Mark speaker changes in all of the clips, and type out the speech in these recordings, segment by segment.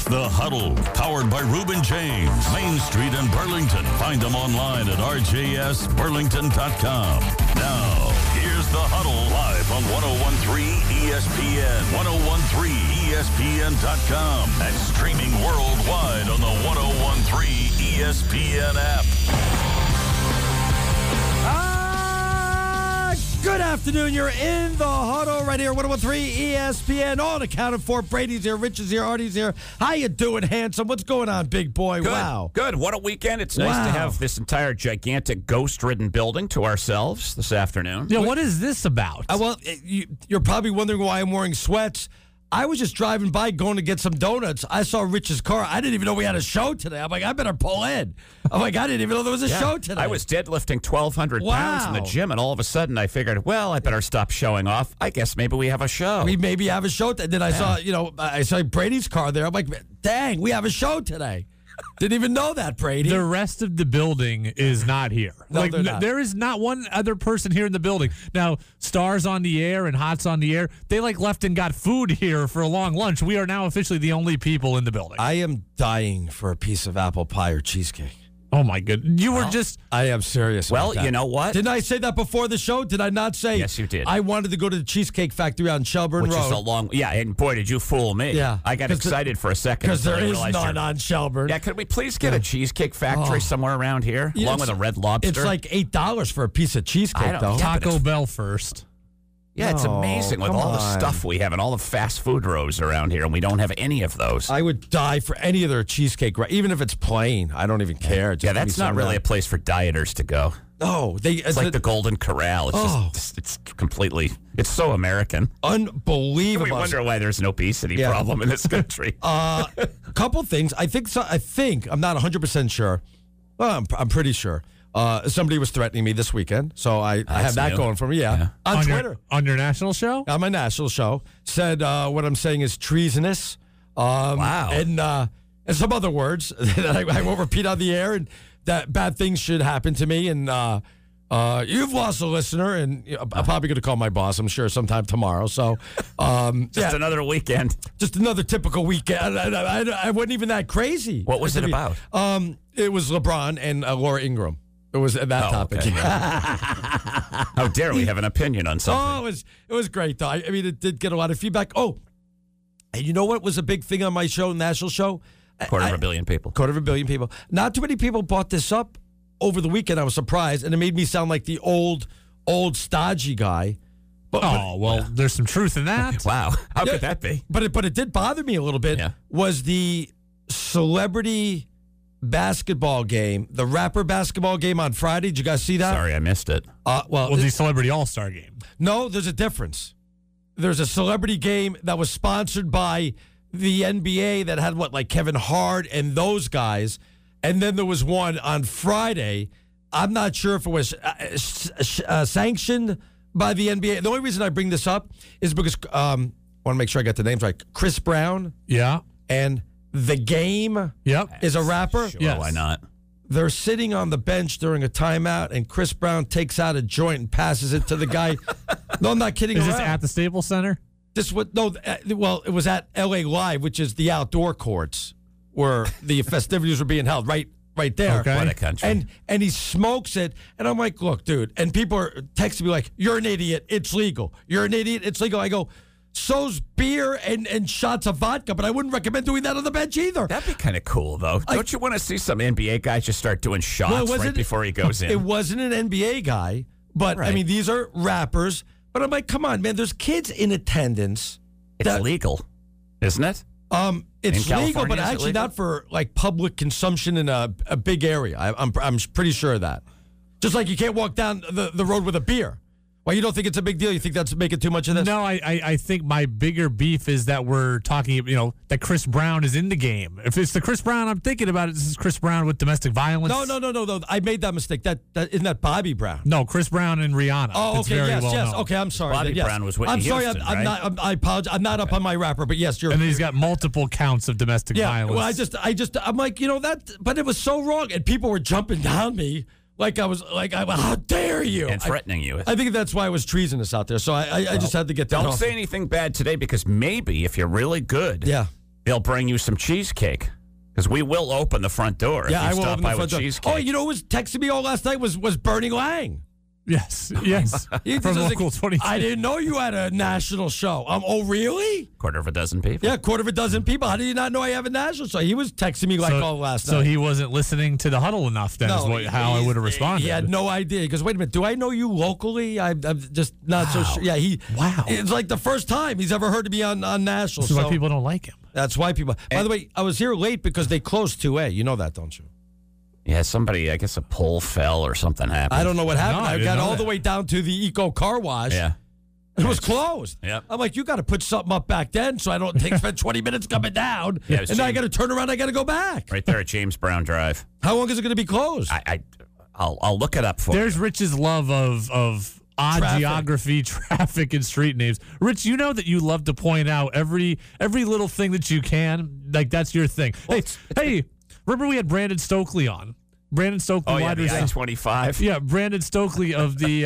Speaker 1: The Huddle, powered by Reuben James, Main Street in Burlington. Find them online at rjsburlington.com. Now, here's The Huddle live on 101.3 ESPN, 101.3ESPN.com, and streaming worldwide on the 101.3 ESPN app.
Speaker 2: Good afternoon. You're in The Huddle right here, 101.3 ESPN. All accounted for. Brady's here, Rich is here, Artie's here. How you doing, handsome? What's going on, big boy?
Speaker 3: Good,
Speaker 2: wow.
Speaker 3: Good. What a weekend. It's nice to have this entire gigantic ghost-ridden building to ourselves this afternoon.
Speaker 4: Yeah, what is this about?
Speaker 2: You're probably wondering why I'm wearing sweats. I was just driving by going to get some donuts. I saw Rich's car. I didn't even know we had a show today. I'm like, I better pull in. I'm like, I didn't even know there was a show today.
Speaker 3: I was deadlifting 1,200 pounds in the gym, and all of a sudden I figured, well, I better stop showing off. I guess maybe we have a show.
Speaker 2: We maybe have a show. Then I saw Brady's car there. I'm like, dang, we have a show today. Didn't even know that, Brady.
Speaker 4: The rest of the building is not here.
Speaker 2: No, they're not.
Speaker 4: There is not one other person here in the building. Now, Star's on the air and Hot's on the air. They left and got food here for a long lunch. We are now officially the only people in the building.
Speaker 2: I am dying for a piece of apple pie or cheesecake.
Speaker 4: Oh, my goodness. You were just...
Speaker 2: I am serious about that.
Speaker 3: You know what?
Speaker 2: Didn't I say that before the show? Did I not say?
Speaker 3: Yes, you did.
Speaker 2: I wanted to go to the Cheesecake Factory on Shelburne
Speaker 3: Which
Speaker 2: Road.
Speaker 3: is a long... Yeah, and boy, did you fool me.
Speaker 2: Yeah.
Speaker 3: I got excited for a second.
Speaker 2: Because there
Speaker 3: until I
Speaker 2: is
Speaker 3: realized
Speaker 2: none on Shelburne.
Speaker 3: Yeah, could we please get a Cheesecake Factory somewhere around here, along with a Red Lobster?
Speaker 2: It's like $8 for a piece of cheesecake,
Speaker 3: I don't-
Speaker 2: though.
Speaker 3: yeah,
Speaker 4: Taco Bell first.
Speaker 3: Yeah, it's amazing with
Speaker 2: come
Speaker 3: all the
Speaker 2: on.
Speaker 3: stuff we have and all the fast food rows around here, and we don't have any of those.
Speaker 2: I would die for any of their cheesecake, even if it's plain. I don't even care. Just
Speaker 3: Yeah,
Speaker 2: give me
Speaker 3: that's not
Speaker 2: some
Speaker 3: really a
Speaker 2: of
Speaker 3: place for dieters to go.
Speaker 2: that. No,
Speaker 3: It's like the Golden Corral. It's it's completely, it's so American.
Speaker 2: unbelievable.
Speaker 3: We wonder why there's an obesity problem in this country.
Speaker 2: Couple things. I think I'm not 100% sure. Well, I'm pretty sure. Somebody was threatening me this weekend, so I have that
Speaker 3: new.
Speaker 2: going for me. Yeah. On Twitter.
Speaker 4: On your national show?
Speaker 2: On my national show, said what I'm saying is treasonous.
Speaker 3: Wow.
Speaker 2: And some other words that I won't repeat on the air, and that bad things should happen to me. And you've lost a listener, and I'm probably going to call my boss, I'm sure, sometime tomorrow. So
Speaker 3: Just another weekend.
Speaker 2: just another typical weekend. I wasn't even that crazy.
Speaker 3: What was it about?
Speaker 2: It was LeBron and Laura Ingraham. It was that topic.
Speaker 3: Okay. How dare we have an opinion on something?
Speaker 2: It was great though. I mean, it did get a lot of feedback. Oh, and you know what was a big thing on my show, national show?
Speaker 3: Quarter of a billion people.
Speaker 2: Quarter of a billion people. Not too many people brought this up over the weekend. I was surprised, and it made me sound like the old stodgy guy. But
Speaker 4: there's some truth in that.
Speaker 3: Wow. How could that be?
Speaker 2: But it did bother me a little bit.
Speaker 3: Yeah.
Speaker 2: Was the celebrity basketball game, the rapper basketball game on Friday? Did you guys see that?
Speaker 3: Sorry, I missed it.
Speaker 4: Well, the Celebrity All-Star game.
Speaker 2: No, there's a difference. There's a celebrity game that was sponsored by the NBA that had like Kevin Hart and those guys. And then there was one on Friday. I'm not sure if it was sanctioned by the NBA. The only reason I bring this up is because I want to make sure I got the names right. Chris Brown
Speaker 4: Yeah.
Speaker 2: and The Game
Speaker 4: Yep.
Speaker 2: is a rapper.
Speaker 3: Sure,
Speaker 4: Yes.
Speaker 3: why not?
Speaker 2: They're sitting on the bench during a timeout, and Chris Brown takes out a joint and passes it to the guy. No, I'm not kidding
Speaker 4: Is
Speaker 2: around.
Speaker 4: this at the Staples Center?
Speaker 2: It was at LA Live, which is the outdoor courts where the festivities were being held, right there.
Speaker 4: Okay.
Speaker 3: What a country.
Speaker 2: And he smokes it, and I'm like, look, dude. And people are texting me like, "You're an idiot. It's legal. You're an idiot. It's legal." I go, "So's beer and shots of vodka, but I wouldn't recommend doing that on the bench either."
Speaker 3: That'd be kind of cool, though. Don't you want to see some NBA guys just start doing shots right before he goes in?
Speaker 2: It wasn't an NBA guy, but I
Speaker 3: Right.
Speaker 2: mean, these are rappers. But I'm like, come on, man. There's kids in attendance.
Speaker 3: It's legal, isn't it?
Speaker 2: It's
Speaker 3: In
Speaker 2: legal,
Speaker 3: California,
Speaker 2: but
Speaker 3: is it
Speaker 2: actually
Speaker 3: legal?
Speaker 2: not for like public consumption in a big area. I'm pretty sure of that. Just like you can't walk down the road with a beer. Why, you don't think it's a big deal? You think that's making too much of this?
Speaker 4: No, I think my bigger beef is that we're talking, that Chris Brown is in the game. If it's the Chris Brown I'm thinking about, this is Chris Brown with domestic violence.
Speaker 2: No. I made that mistake. That isn't that Bobby Brown.
Speaker 4: No, Chris Brown and Rihanna.
Speaker 2: Oh,
Speaker 4: It's
Speaker 2: okay,
Speaker 4: very
Speaker 2: yes.
Speaker 4: well known.
Speaker 2: Okay, I'm sorry.
Speaker 3: Bobby
Speaker 2: Yes.
Speaker 3: Brown was Whitney
Speaker 2: I'm sorry.
Speaker 3: Houston,
Speaker 2: I'm
Speaker 3: right?
Speaker 2: not. I apologize. I'm not up on my rapper, but yes, you're.
Speaker 4: And then he's got multiple counts of domestic violence.
Speaker 2: Well, I'm like, that, but it was so wrong, and people were jumping down me. How dare you?
Speaker 3: And threatening you.
Speaker 2: I think that's why it was treasonous out there. So I just had to get that
Speaker 3: Don't
Speaker 2: off.
Speaker 3: say anything bad today because maybe if you're really good,
Speaker 2: Yeah.
Speaker 3: they'll bring you some cheesecake. Because we will open the front door if
Speaker 2: Yeah, I
Speaker 3: you
Speaker 2: will
Speaker 3: stop
Speaker 2: open
Speaker 3: by
Speaker 2: the
Speaker 3: with
Speaker 2: front door.
Speaker 3: cheesecake.
Speaker 2: Oh, you know who was texting me all last night was Bernie Lang.
Speaker 4: Yes.
Speaker 2: He
Speaker 4: From
Speaker 2: just was
Speaker 4: Local
Speaker 2: like,
Speaker 4: 22.
Speaker 2: I didn't know you had a national show. Oh, really?
Speaker 3: Quarter of a dozen people.
Speaker 2: Yeah, quarter of a dozen people. How do you not know I have a national show? He was texting me like all last night.
Speaker 4: So he wasn't listening to the huddle enough then, how I would have responded.
Speaker 2: He had no idea. He goes, wait a minute, do I know you locally? I'm just not so sure. Yeah,
Speaker 4: Wow.
Speaker 2: It's like the first time he's ever heard of me on national.
Speaker 4: This is why people don't like him.
Speaker 2: That's why people. By the way, I was here late because they closed 2A. You know that, don't you?
Speaker 3: Yeah, somebody, I guess a pole fell or something happened.
Speaker 2: I don't know what happened.
Speaker 4: No, I
Speaker 2: I
Speaker 4: didn't
Speaker 2: got
Speaker 4: know
Speaker 2: all
Speaker 4: that.
Speaker 2: the way down to the Eco Car Wash.
Speaker 3: Yeah.
Speaker 2: It was closed.
Speaker 3: Yep.
Speaker 2: I'm like, you got to put something up back then so I don't spend 20 minutes coming down.
Speaker 3: Yeah,
Speaker 2: and then I got to turn around. I got to go back.
Speaker 3: Right there at James Brown Drive.
Speaker 2: How long is it going to be closed?
Speaker 3: I'll look it up for
Speaker 4: There's
Speaker 3: you.
Speaker 4: Rich's love of odd
Speaker 2: Traffic.
Speaker 4: geography, traffic, and street names. Rich, you know that you love to point out every little thing that you can. Like, that's your thing. Hey, remember we had Brandon Stokely on? Brandon Stokely,
Speaker 3: Oh, yeah,
Speaker 4: wide
Speaker 3: the
Speaker 4: receiver.
Speaker 3: I-25.
Speaker 4: Yeah, Brandon Stokely of the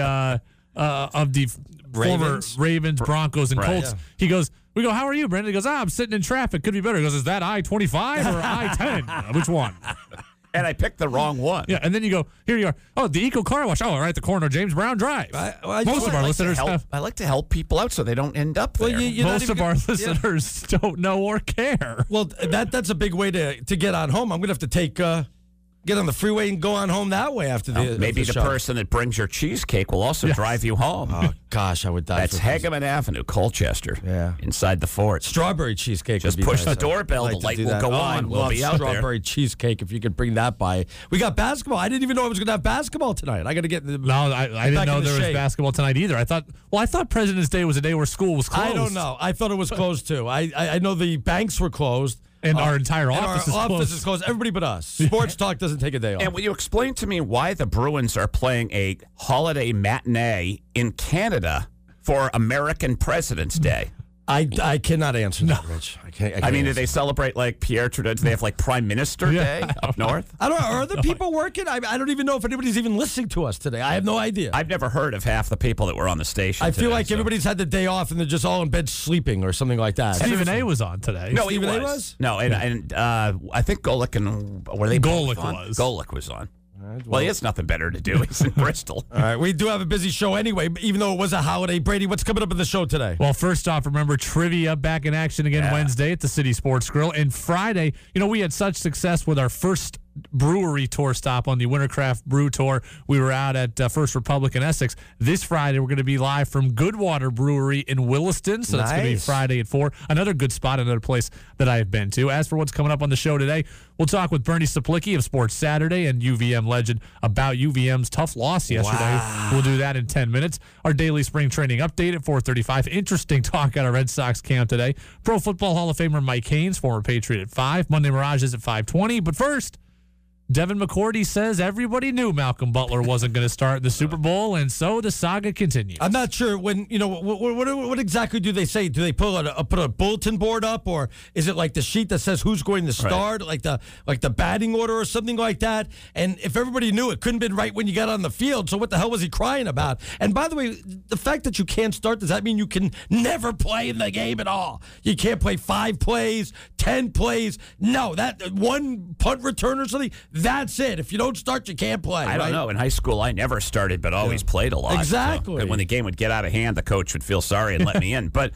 Speaker 4: former Ravens, Broncos, and
Speaker 3: Right.
Speaker 4: Colts.
Speaker 2: Yeah.
Speaker 4: We go, how are you, Brandon? He goes, I'm sitting in traffic. Could be better. He goes, is that I-25 or I-10? Which one?
Speaker 3: And I picked the wrong one.
Speaker 4: Yeah, and then you go, here you are. Oh, the Eco Car Wash. Oh, all right, the corner of James Brown Drive. Most of our listeners have.
Speaker 3: I like to help people out so they don't end up there.
Speaker 4: Most of our listeners don't know or care.
Speaker 2: Well, that's a big way to get on home. I'm going to have to take get on the freeway and go on home that way after the
Speaker 3: Maybe the
Speaker 2: show.
Speaker 3: person that brings your cheesecake will also drive you home.
Speaker 2: Oh gosh, I would die.
Speaker 3: That's
Speaker 2: for this.
Speaker 3: Hegeman Avenue, Colchester.
Speaker 2: Yeah.
Speaker 3: Inside the fort.
Speaker 2: Strawberry cheesecake.
Speaker 3: Just
Speaker 2: would be
Speaker 3: push
Speaker 2: nice.
Speaker 3: the doorbell,
Speaker 2: I'd
Speaker 3: the
Speaker 2: like to
Speaker 3: light
Speaker 2: do
Speaker 3: will
Speaker 2: that.
Speaker 3: go
Speaker 2: Oh,
Speaker 3: on.
Speaker 2: I
Speaker 3: We'll
Speaker 2: love
Speaker 3: be out there.
Speaker 2: strawberry cheesecake. If you could bring that by. We got basketball. I didn't even know I was going to have basketball tonight. I got to get the.
Speaker 4: No, I didn't
Speaker 2: back
Speaker 4: know
Speaker 2: in the
Speaker 4: there was
Speaker 2: shape.
Speaker 4: basketball tonight either. I thought President's Day was a day where school was closed.
Speaker 2: I don't know. I thought it was closed too. I know the banks were closed.
Speaker 4: And our entire
Speaker 2: and
Speaker 4: office is
Speaker 2: our
Speaker 4: closed.
Speaker 2: office is closed. Everybody but us. Sports Talk doesn't take a day off.
Speaker 3: And will you explain to me why the Bruins are playing a holiday matinee in Canada for American President's Day?
Speaker 2: I cannot answer that, Rich. I can't.
Speaker 3: I mean, do
Speaker 2: answer.
Speaker 3: they celebrate like Pierre Trudeau? Do they have like Prime Minister Day up north?
Speaker 2: I don't know. Are other people working? I don't even know if anybody's even listening to us today. I have no idea.
Speaker 3: I've never heard of half the people that were on the station.
Speaker 2: I feel
Speaker 3: today,
Speaker 2: like
Speaker 3: so.
Speaker 2: everybody's had the day off and they're just all in bed sleeping or something like that.
Speaker 4: Stephen A. was on today.
Speaker 3: No,
Speaker 2: Stephen
Speaker 3: he
Speaker 2: A.
Speaker 3: was.
Speaker 2: was?
Speaker 3: No, and I think Golick and were they
Speaker 4: Golick
Speaker 3: both on?
Speaker 4: was.
Speaker 3: Golick was on. Well, he has nothing better to do. He's in Bristol.
Speaker 2: All right, we do have a busy show anyway, even though it was a holiday. Brady, what's coming up in the show today?
Speaker 4: Well, first off, remember trivia back in action again Wednesday at the City Sports Grill. And Friday, we had such success with our first brewery tour stop on the Wintercraft Brew Tour. We were out at First Republic in Essex. This Friday, we're going to be live from Goodwater Brewery in Williston. So that's going to be
Speaker 2: Nice.
Speaker 4: Friday at 4. Another good spot, another place that I have been to. As for what's coming up on the show today, we'll talk with Bernie Saplicki of Sports Saturday and UVM legend about UVM's tough loss yesterday. We'll do that in 10 minutes. Our daily spring training update at 4:35. Interesting talk at our Red Sox camp today. Pro Football Hall of Famer Mike Haynes, former Patriot, at 5. Monday Mirage is at 5:20. But first, Devin McCourty says everybody knew Malcolm Butler wasn't going to start in the Super Bowl, and so the saga continues.
Speaker 2: I'm not sure when, what exactly do they say? Do they put a bulletin board up, or is it like the sheet that says who's going to start, like the batting order or something like that? And if everybody knew, it couldn't have been right when you got on the field, so what the hell was he crying about? And by the way, the fact that you can't start, does that mean you can never play in the game at all? You can't play 5 plays, 10 plays? No, that one punt return or something, that's it. If you don't start, you can't play.
Speaker 3: I don't know. In high school, I never started, but always played a lot.
Speaker 2: Exactly.
Speaker 3: So, and when the game would get out of hand, the coach would feel sorry and let me in. But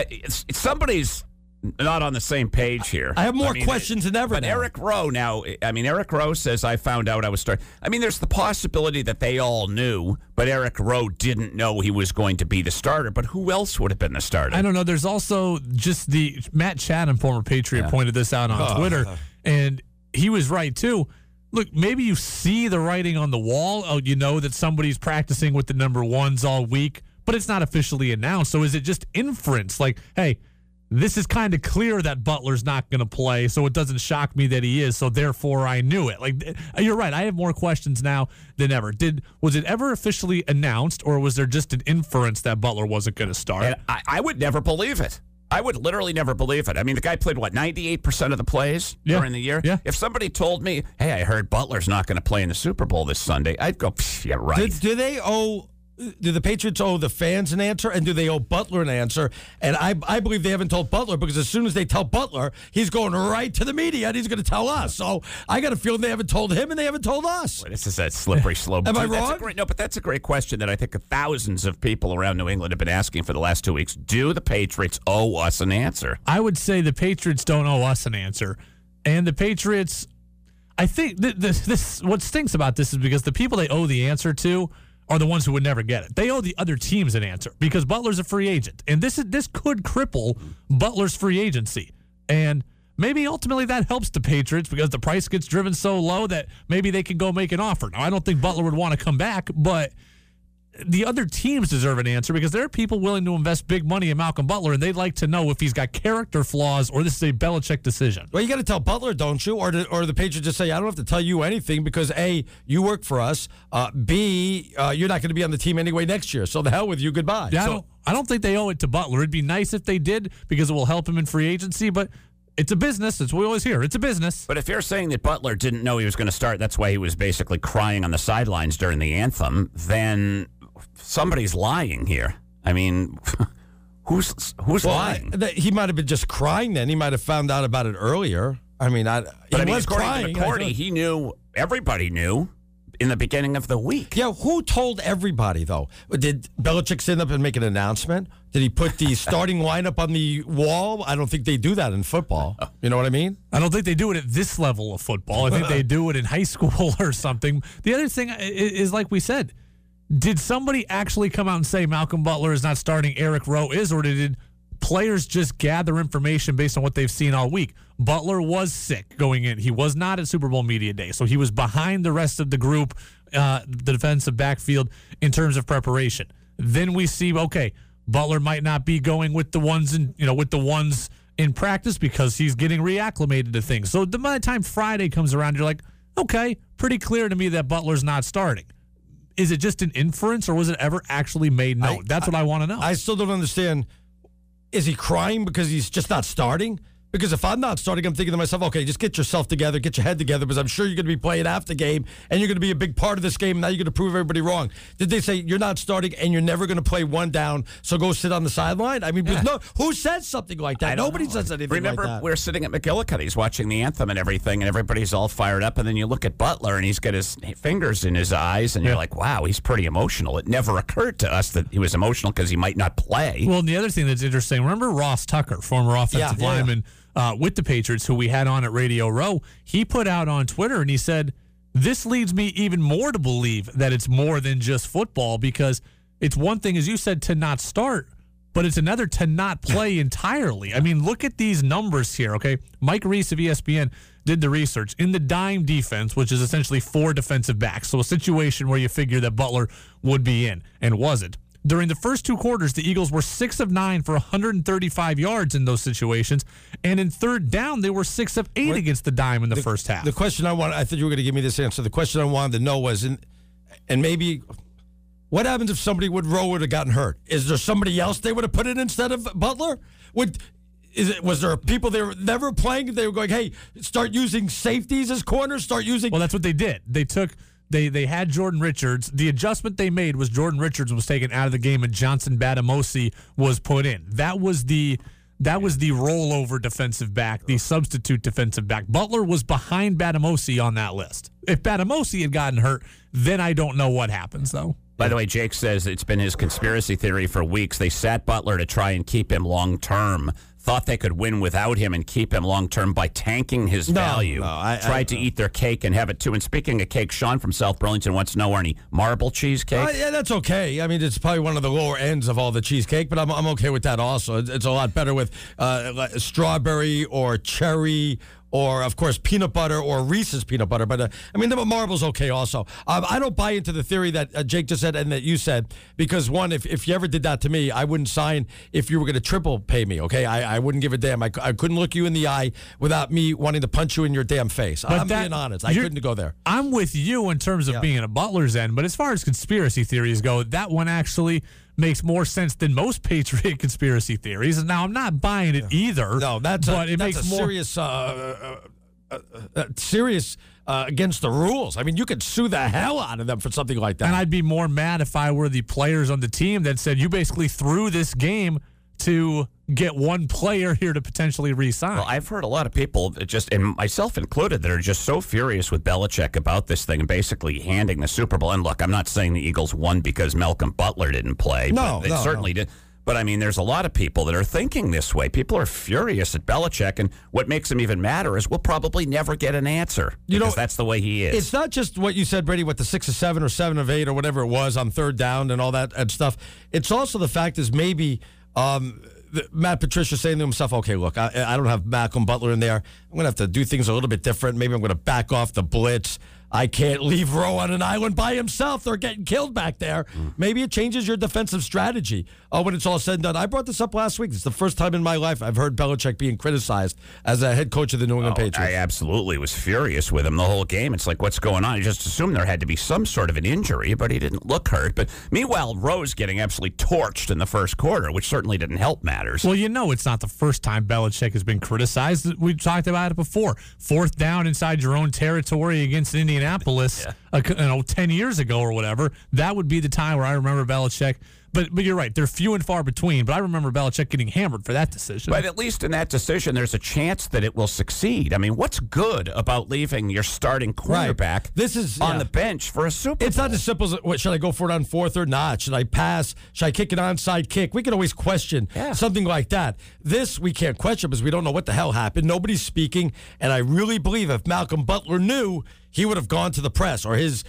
Speaker 3: somebody's not on the same page here.
Speaker 2: I have more questions than ever
Speaker 3: But
Speaker 2: now.
Speaker 3: Eric Rowe now, Eric Rowe says, I found out I was starting. There's the possibility that they all knew, but Eric Rowe didn't know he was going to be the starter. But who else would have been the starter?
Speaker 4: I don't know. There's also just Matt Chatham, former Patriot, pointed this out on Twitter, and he was right, too. Look, maybe you see the writing on the wall. Oh, you know that somebody's practicing with the number ones all week, but it's not officially announced. So is it just inference? Like, hey, this is kind of clear that Butler's not going to play, so it doesn't shock me that he is, so therefore I knew it. Like, you're right. I have more questions now than ever. Was it ever officially announced, or was there just an inference that Butler wasn't going to start?
Speaker 3: And I would never believe it. I would literally never believe it. The guy played, 98% of the plays during the year?
Speaker 4: Yeah.
Speaker 3: If somebody told me, hey, I heard Butler's not going to play in the Super Bowl this Sunday, I'd go, yeah, right.
Speaker 2: Do they owe Do the Patriots owe the fans an answer, and do they owe Butler an answer? And I believe they haven't told Butler, because as soon as they tell Butler, he's going right to the media and he's going to tell us. So I got a feeling they haven't told him and they haven't told us.
Speaker 3: This is a slippery slope.
Speaker 2: Am I wrong?
Speaker 3: But that's a great question that I think thousands of people around New England have been asking for the last 2 weeks. Do the Patriots owe us an answer?
Speaker 4: I would say the Patriots don't owe us an answer. And the Patriots, I think this what stinks about this is because the people they owe the answer to are the ones who would never get it. They owe the other teams an answer because Butler's a free agent. And this could cripple Butler's free agency. And maybe ultimately that helps the Patriots because the price gets driven so low that maybe they can go make an offer. Now, I don't think Butler would want to come back, but the other teams deserve an answer because there are people willing to invest big money in Malcolm Butler, and they'd like to know if he's got character flaws or this is a Belichick decision.
Speaker 2: Well, you got to tell Butler, don't you? Or the Patriots just say, I don't have to tell you anything because, A, you work for us. B, you're not going to be on the team anyway next year. So the hell with you. Goodbye.
Speaker 4: Yeah, I don't think they owe it to Butler. It'd be nice if they did because it will help him in free agency, but it's a business. It's what we always hear. It's a business.
Speaker 3: But if you're saying that Butler didn't know he was going to start, that's why he was basically crying on the sidelines during the anthem, then somebody's lying here. I mean, who's lying?
Speaker 2: He might have been just crying then. He might have found out about it earlier. I mean, he was crying.
Speaker 3: He knew, everybody knew in the beginning of the week.
Speaker 2: Yeah, who told everybody, though? Did Belichick stand up and make an announcement? Did he put the starting lineup on the wall? I don't think they do that in football. You know what I mean?
Speaker 4: I don't think they do it at this level of football. I think they do it in high school or something. The other thing is, like we said, did somebody actually come out and say Malcolm Butler is not starting, Eric Rowe is, or did players just gather information based on what they've seen all week? Butler was sick going in. He was not at Super Bowl Media Day, so he was behind the rest of the group, the defensive backfield, in terms of preparation. Then we see, okay, Butler might not be going with the ones in practice because he's getting reacclimated to things. So by the time Friday comes around, you're like, okay, pretty clear to me that Butler's not starting. Is it just an inference, or was it ever actually made known? That's what I want to know.
Speaker 2: I still don't understand. Is he crying because he's just not starting? Because if I'm not starting, I'm thinking to myself, okay, just get yourself together, get your head together, because I'm sure you're going to be playing half the game, and you're going to be a big part of this game, and now you're going to prove everybody wrong. Did they say you're not starting, and you're never going to play one down, so go sit on the sideline? I mean, no, who says something like that? Nobody says anything like that.
Speaker 3: Remember, we're sitting at McGillicuddy's watching the anthem and everything, and everybody's all fired up, and then you look at Butler, and he's got his fingers in his eyes, and you're like, wow, he's pretty emotional. It never occurred to us that he was emotional because he might not play.
Speaker 4: Well, and the other thing that's interesting, remember Ross Tucker, former offensive lineman, with the Patriots, who we had on at Radio Row, he put out on Twitter and he said, this leads me even more to believe that it's more than just football, because it's one thing, as you said, to not start, but it's another to not play entirely. I mean, look at these numbers here, okay? Mike Reese of ESPN did the research. In the dime defense, which is essentially 4 defensive backs, so a situation where you figure that Butler would be in, and wasn't. During the first 2 quarters, the Eagles were 6 of 9 for 135 yards in those situations. And in third down, they were 6 of 8 against the dime in the first half.
Speaker 2: The question I thought you were going to give me this answer. The question I wanted to know was, and maybe, what happens if Rowe would have gotten hurt? Is there somebody else they would have put in instead of Butler? Was there people they were never playing? They were going, hey, start using safeties as corners,
Speaker 4: Well, that's what they did. They had Jordan Richards. The adjustment they made was Jordan Richards was taken out of the game and Johnson Batamosi was put in. That was the rollover defensive back, the substitute defensive back. Butler was behind Batamosi on that list. If Batamosi had gotten hurt, then I don't know what happens, though.
Speaker 3: By the way, Jake says it's been his conspiracy theory for weeks. They sat Butler to try and keep him long-term. Thought they could win without him and keep him long-term by tanking his value. Tried to eat their cake and have it, too. And speaking of cake, Sean from South Burlington wants to know, any marble cheesecake?
Speaker 2: Yeah, that's okay. I mean, it's probably one of the lower ends of all the cheesecake, but I'm okay with that also. It's a lot better with strawberry or cherry or, of course, peanut butter or Reese's peanut butter. But, I mean, the marble's okay also. I don't buy into the theory that Jake just said and that you said, because, one, if you ever did that to me, I wouldn't sign if you were going to triple pay me, okay? I wouldn't give a damn. I couldn't look you in the eye without me wanting to punch you in your damn face. I'm being honest. I couldn't go there.
Speaker 4: I'm with you in terms of being a Butler's end, but as far as conspiracy theories go, that one actually makes more sense than most Patriot conspiracy theories. Now, I'm not buying it either.
Speaker 2: No, that's
Speaker 4: a
Speaker 2: serious serious against the rules. I mean, you could sue the hell out of them for something like that.
Speaker 4: And I'd be more mad if I were the players on the team that said, you basically threw this game to get one player here to potentially re-sign.
Speaker 3: Well, I've heard a lot of people, and myself included, that are just so furious with Belichick about this thing and basically handing the Super Bowl. And look, I'm not saying the Eagles won because Malcolm Butler didn't play.
Speaker 2: No,
Speaker 3: but they certainly did. But, I mean, there's a lot of people that are thinking this way. People are furious at Belichick, and what makes them even madder is we'll probably never get an answer because that's the way he is.
Speaker 2: It's not just what you said, Brady, with the 6 of 7 or 7 of 8 or whatever it was on third down and all that and stuff. It's also the fact is maybe Matt Patricia saying to himself, okay, look, I don't have Malcolm Butler in there. I'm going to have to do things a little bit different. Maybe I'm going to back off the blitz. I can't leave Rowe on an island by himself. They're getting killed back there. Maybe it changes your defensive strategy when it's all said and done. I brought this up last week. It's the first time in my life I've heard Belichick being criticized as a head coach of the New England Patriots.
Speaker 3: I absolutely was furious with him the whole game. It's like, what's going on? I just assumed there had to be some sort of an injury, but he didn't look hurt. But meanwhile, Rowe's getting absolutely torched in the first quarter, which certainly didn't help matters.
Speaker 4: Well, it's not the first time Belichick has been criticized. We've talked about it before. Fourth down inside your own territory against Indianapolis. Yeah. 10 years ago or whatever, that would be the time where I remember Belichick. But you're right, they're few and far between. But I remember Belichick getting hammered for that decision.
Speaker 3: But at least in that decision, there's a chance that it will succeed. I mean, what's good about leaving your starting quarterback on the bench for a Super Bowl?
Speaker 2: It's not as simple as, should I go for it on fourth or not? Should I pass? Should I kick an onside kick? We can always question something like that. This, we can't question because we don't know what the hell happened. Nobody's speaking. And I really believe if Malcolm Butler knew, he would have gone to the press, or his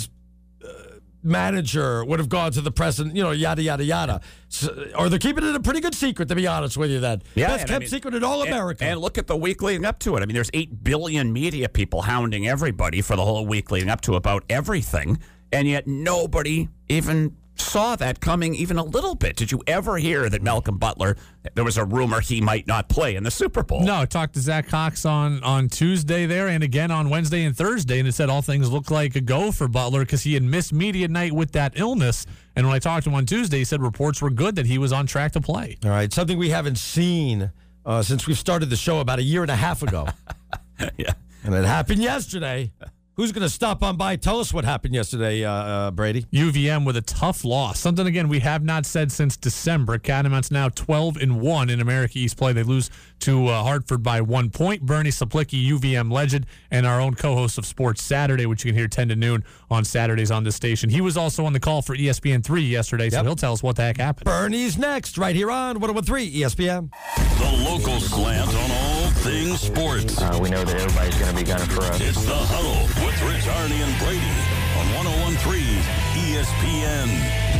Speaker 2: manager would have gone to the press and, yada, yada, yada. So, or they're keeping it a pretty good secret, to be honest with you, then.
Speaker 3: Yeah,
Speaker 2: best kept secret in all America.
Speaker 3: And look at the week leading up to it. I mean, there's 8 billion media people hounding everybody for the whole week leading up to about everything, and yet nobody even saw that coming even a little bit. Did you ever hear that Malcolm Butler, there was a rumor he might not play in the Super Bowl?
Speaker 4: No, I talked to Zach Cox on Tuesday there and again on Wednesday and Thursday, and it said all things looked like a go for Butler because he had missed media night with that illness. And when I talked to him on Tuesday, he said reports were good that he was on track to play.
Speaker 2: All right, something we haven't seen since we've started the show about a year and a half ago.
Speaker 3: Yeah.
Speaker 2: And it happened yesterday. Who's going to stop on by? Tell us what happened yesterday, Brady.
Speaker 4: UVM with a tough loss. Something, again, we have not said since December. Catamounts now 12-1 in America East play. They lose to Hartford by 1 point. Bernie Saplicki, UVM legend, and our own co-host of Sports Saturday, which you can hear 10 to noon on Saturdays on this station. He was also on the call for ESPN3 yesterday, so he'll tell us what the heck happened.
Speaker 2: Bernie's next, right here on 101.3 ESPN.
Speaker 1: The local slant on all things sports.
Speaker 5: We know that everybody's going to be gunning for us.
Speaker 1: It's The Huddle with Rich Arney and Brady on 101.3 ESPN.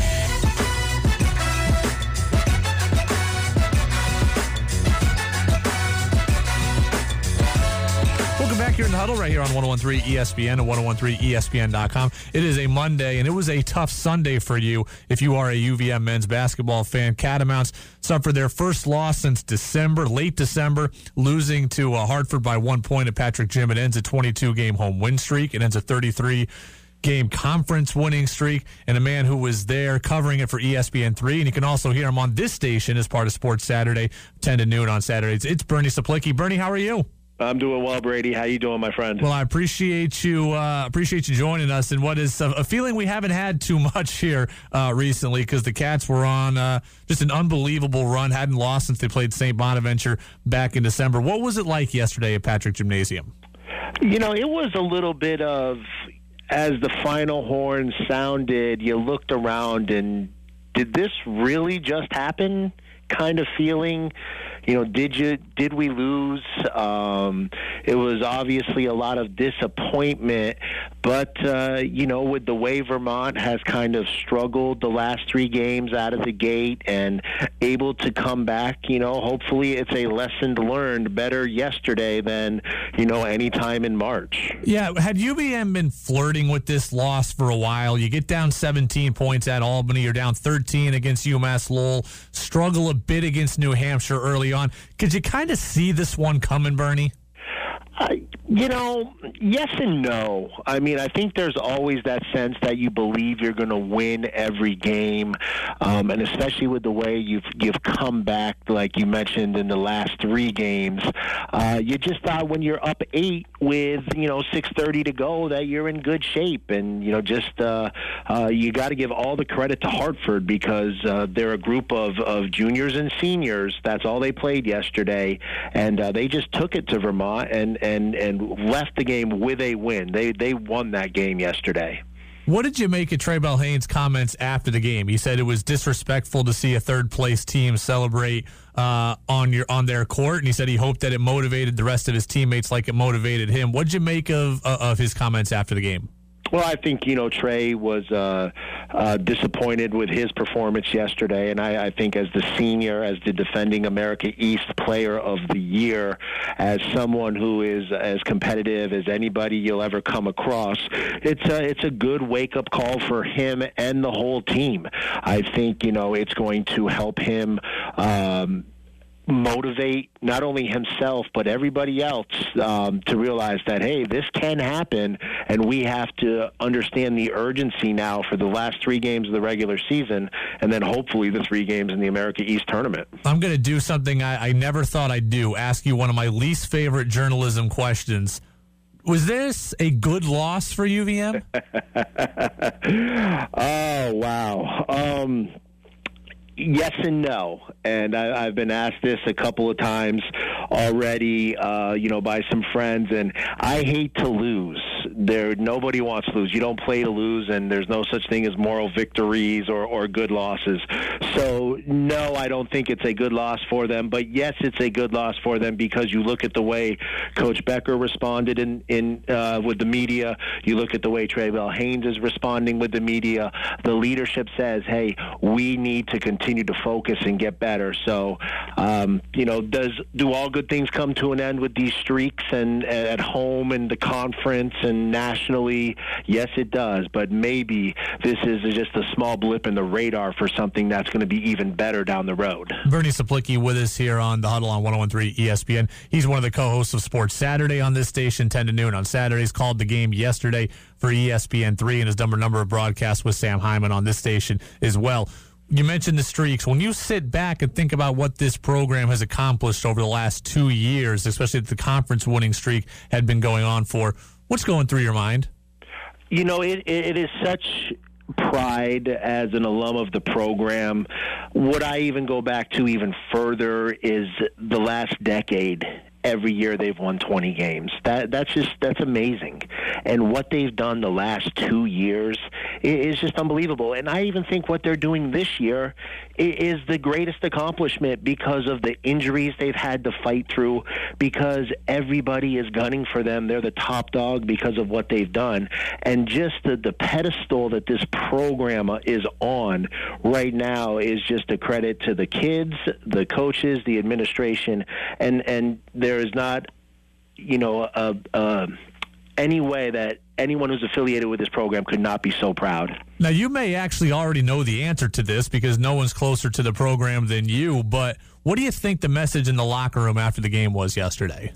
Speaker 4: Welcome back here in the Huddle right here on 101.3 ESPN and 101.3ESPN.com. It is a Monday, and it was a tough Sunday for you if you are a UVM men's basketball fan. Catamounts suffered their first loss since late December, losing to Hartford by 1 point at Patrick Gym. It ends a 22-game home win streak. It ends a 33-game conference winning streak, and a man who was there covering it for ESPN3, and you can also hear him on this station as part of Sports Saturday, 10 to noon on Saturdays. It's Bernie Saplicki. Bernie, how are you?
Speaker 5: I'm doing well, Brady. How you doing, my friend?
Speaker 4: Well, I appreciate you joining us in what is a feeling we haven't had too much here recently, because the Cats were on just an unbelievable run, hadn't lost since they played St. Bonaventure back in December. What was it like yesterday at Patrick Gymnasium?
Speaker 5: It was a little bit of, as the final horn sounded, you looked around and did this really just happen kind of feeling. Did we lose? It was obviously a lot of disappointment, but, with the way Vermont has kind of struggled the last 3 games out of the gate and able to come back, hopefully it's a lesson learned, better yesterday than, any time in March.
Speaker 4: Yeah, had UVM been flirting with this loss for a while? You get down 17 points at Albany, you're down 13 against UMass Lowell, struggle a bit against New Hampshire early on. Could you kind of see this one coming, Bernie?
Speaker 5: Yes and no. I mean, I think there's always that sense that you believe you're going to win every game, and especially with the way you've come back, like you mentioned in the last 3 games. You just thought when you're up 8 with 6:30 to go that you're in good shape, and you got to give all the credit to Hartford because they're a group of juniors and seniors. That's all they played yesterday, and they just took it to Vermont and left the game with a win. They won that game yesterday.
Speaker 4: What did you make of Trey Bell-Haynes' comments after the game? He said it was disrespectful to see a third-place team celebrate on their court, and he said he hoped that it motivated the rest of his teammates like it motivated him. What did you make of his comments after the game?
Speaker 5: Well, I think, Trey was disappointed with his performance yesterday, and I think as the senior, as the defending America East Player of the Year, as someone who is as competitive as anybody you'll ever come across, it's a good wake-up call for him and the whole team. I think, it's going to help him motivate not only himself but everybody else to realize that, hey, this can happen, and we have to understand the urgency now for the last 3 games of the regular season and then hopefully the 3 games in the America East tournament. I'm
Speaker 4: going to do something I never thought I'd do, ask you one of my least favorite journalism questions. Was this a good loss for UVM?
Speaker 5: Oh, wow. Yes and no, and I've been asked this a couple of times already, by some friends, and I hate to lose. Nobody wants to lose. You don't play to lose, and there's no such thing as moral victories or good losses. So, no, I don't think it's a good loss for them, but yes, it's a good loss for them because you look at the way Coach Becker responded with the media. You look at the way Trey Bell-Haynes is responding with the media. The leadership says, hey, we need to continue to focus and get better. So, do all good things come to an end with these streaks and at home and the conference and nationally? Yes, it does. But maybe this is just a small blip in the radar for something that's going to be even better down the road.
Speaker 4: Bernie Saplicki with us here on The Huddle on 101.3 ESPN. He's one of the co-hosts of Sports Saturday on this station, 10 to noon on Saturdays. Called the game yesterday for ESPN3 and has done a number of broadcasts with Sam Hyman on this station as well. You mentioned the streaks. When you sit back and think about what this program has accomplished over the last 2 years, especially that the conference winning streak had been going on for, what's going through your mind?
Speaker 5: It is such pride as an alum of the program. What I even go back to even further is the last decade. Every year they've won 20 games. That's amazing. And what they've done the last 2 years is just unbelievable. And I even think what they're doing this year is the greatest accomplishment because of the injuries they've had to fight through, because everybody is gunning for them. They're the top dog because of what they've done. And just the pedestal that this program is on right now is just a credit to the kids, the coaches, the administration, and there is not, any way that anyone who's affiliated with this program could not be so proud.
Speaker 4: Now, you may actually already know the answer to this because no one's closer to the program than you, but what do you think the message in the locker room after the game was yesterday?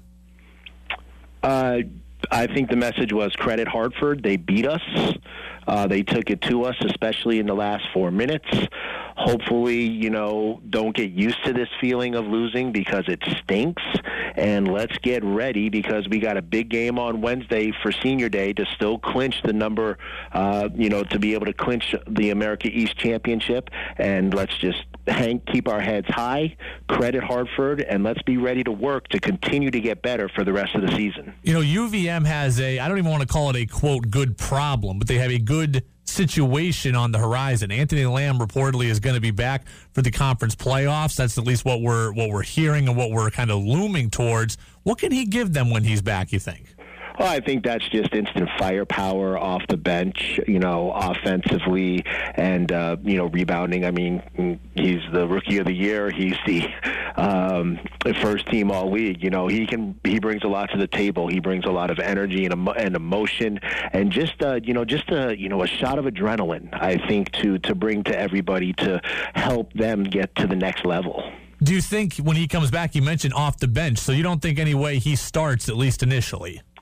Speaker 5: I think the message was credit Hartford. They beat us. They took it to us, especially in the last 4 minutes. Hopefully, don't get used to this feeling of losing because it stinks. And let's get ready because we got a big game on Wednesday for Senior Day to still clinch the number, to be able to clinch the America East Championship. And let's just keep our heads high, credit Hartford, and let's be ready to work to continue to get better for the rest of the season.
Speaker 4: UVM has I don't even want to call it a, quote, good problem, but they have a good situation on the horizon. Anthony Lamb reportedly is going to be back for the conference playoffs. That's at least what we're hearing and what we're kind of looming towards. What can he give them when he's back, you think?
Speaker 5: Well, I think that's just instant firepower off the bench, offensively and, rebounding. I mean, he's the Rookie of the Year. He's the first team all league. He brings a lot to the table. He brings a lot of energy and emotion and just a shot of adrenaline, I think, to bring to everybody to help them get to the next level.
Speaker 4: Do you think when he comes back, you mentioned off the bench, so you don't think any way he starts, at least initially?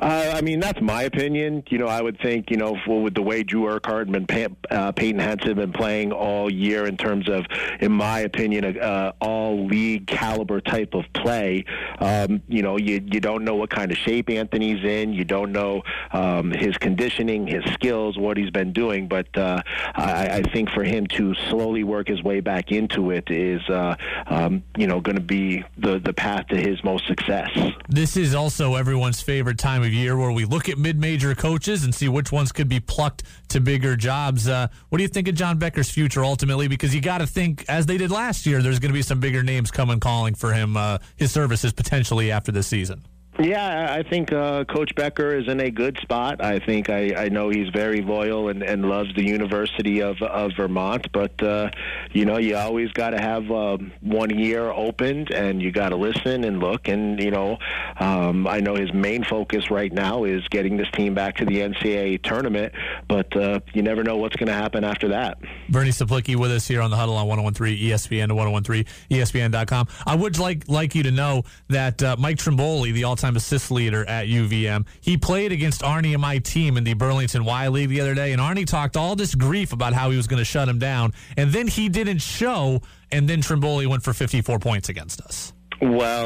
Speaker 5: I mean, that's my opinion. I would think, with the way Drew Urquhart and Peyton Henson have been playing all year in terms of, in my opinion, all-league caliber type of play, you don't know what kind of shape Anthony's in. You don't know his conditioning, his skills, what he's been doing. But I think for him to slowly work his way back into it is, going to be the path to his most success.
Speaker 4: This is also everyone's favorite time of year where we look at mid-major coaches and see which ones could be plucked to bigger jobs. What do you think of John Becker's future ultimately? Because you got to think, as they did last year, there's going to be some bigger names coming calling for him, his services potentially after this season.
Speaker 5: Yeah, I think Coach Becker is in a good spot. I think I know he's very loyal and loves the University of Vermont. But, you always got to have 1 year opened, and you got to listen and look. And, I know his main focus right now is getting this team back to the NCAA tournament. But you never know what's going to happen after that.
Speaker 4: Bernie Saplicki with us here on the Huddle on 101.3 ESPN to 101.3 ESPN.com. I would like you to know that Mike Trimboli, the all-time assist leader at UVM, he played against Arnie and my team in the Burlington Y League the other day, and Arnie talked all this grief about how he was going to shut him down, and then he didn't show, and then Trimboli went for 54 points against us.
Speaker 5: Well,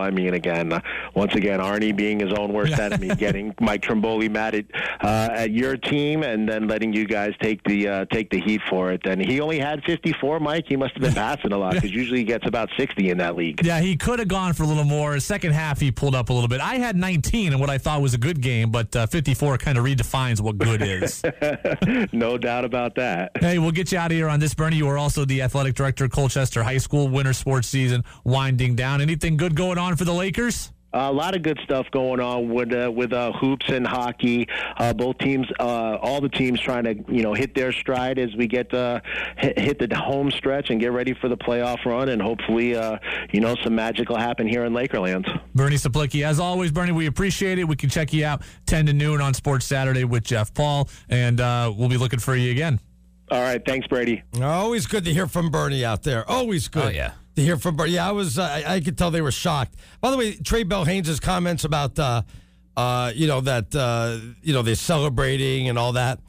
Speaker 5: once again, Arnie being his own worst enemy, getting Mike Trimboli mad at your team, and then letting you guys take the heat for it. And he only had 54, Mike. He must have been passing a lot, because usually he gets about 60 in that league.
Speaker 4: Yeah, he could have gone for a little more. Second half, he pulled up a little bit. I had 19 in what I thought was a good game, but 54 kind of redefines what good is.
Speaker 5: No doubt about that.
Speaker 4: Hey, we'll get you out of here on this, Bernie. You are also the athletic director of Colchester High School. Winter sports season winding down. Anything good going on for the Lakers?
Speaker 5: A lot of good stuff going on with hoops and hockey. Both teams, all the teams trying to hit their stride as we get hit the home stretch and get ready for the playoff run, and hopefully some magic will happen here in Lakerland.
Speaker 4: Bernie Saplicki, as always, Bernie, we appreciate it. We can check you out 10 to noon on Sports Saturday with Jeff Paul, and we'll be looking for you again.
Speaker 5: All right, thanks, Brady.
Speaker 2: Always good to hear from Bernie out there. Always good.
Speaker 3: Oh, yeah.
Speaker 2: To hear from Bernie. Yeah, I could tell they were shocked. By the way, Trey Bell Haynes' comments about, they're celebrating and all that.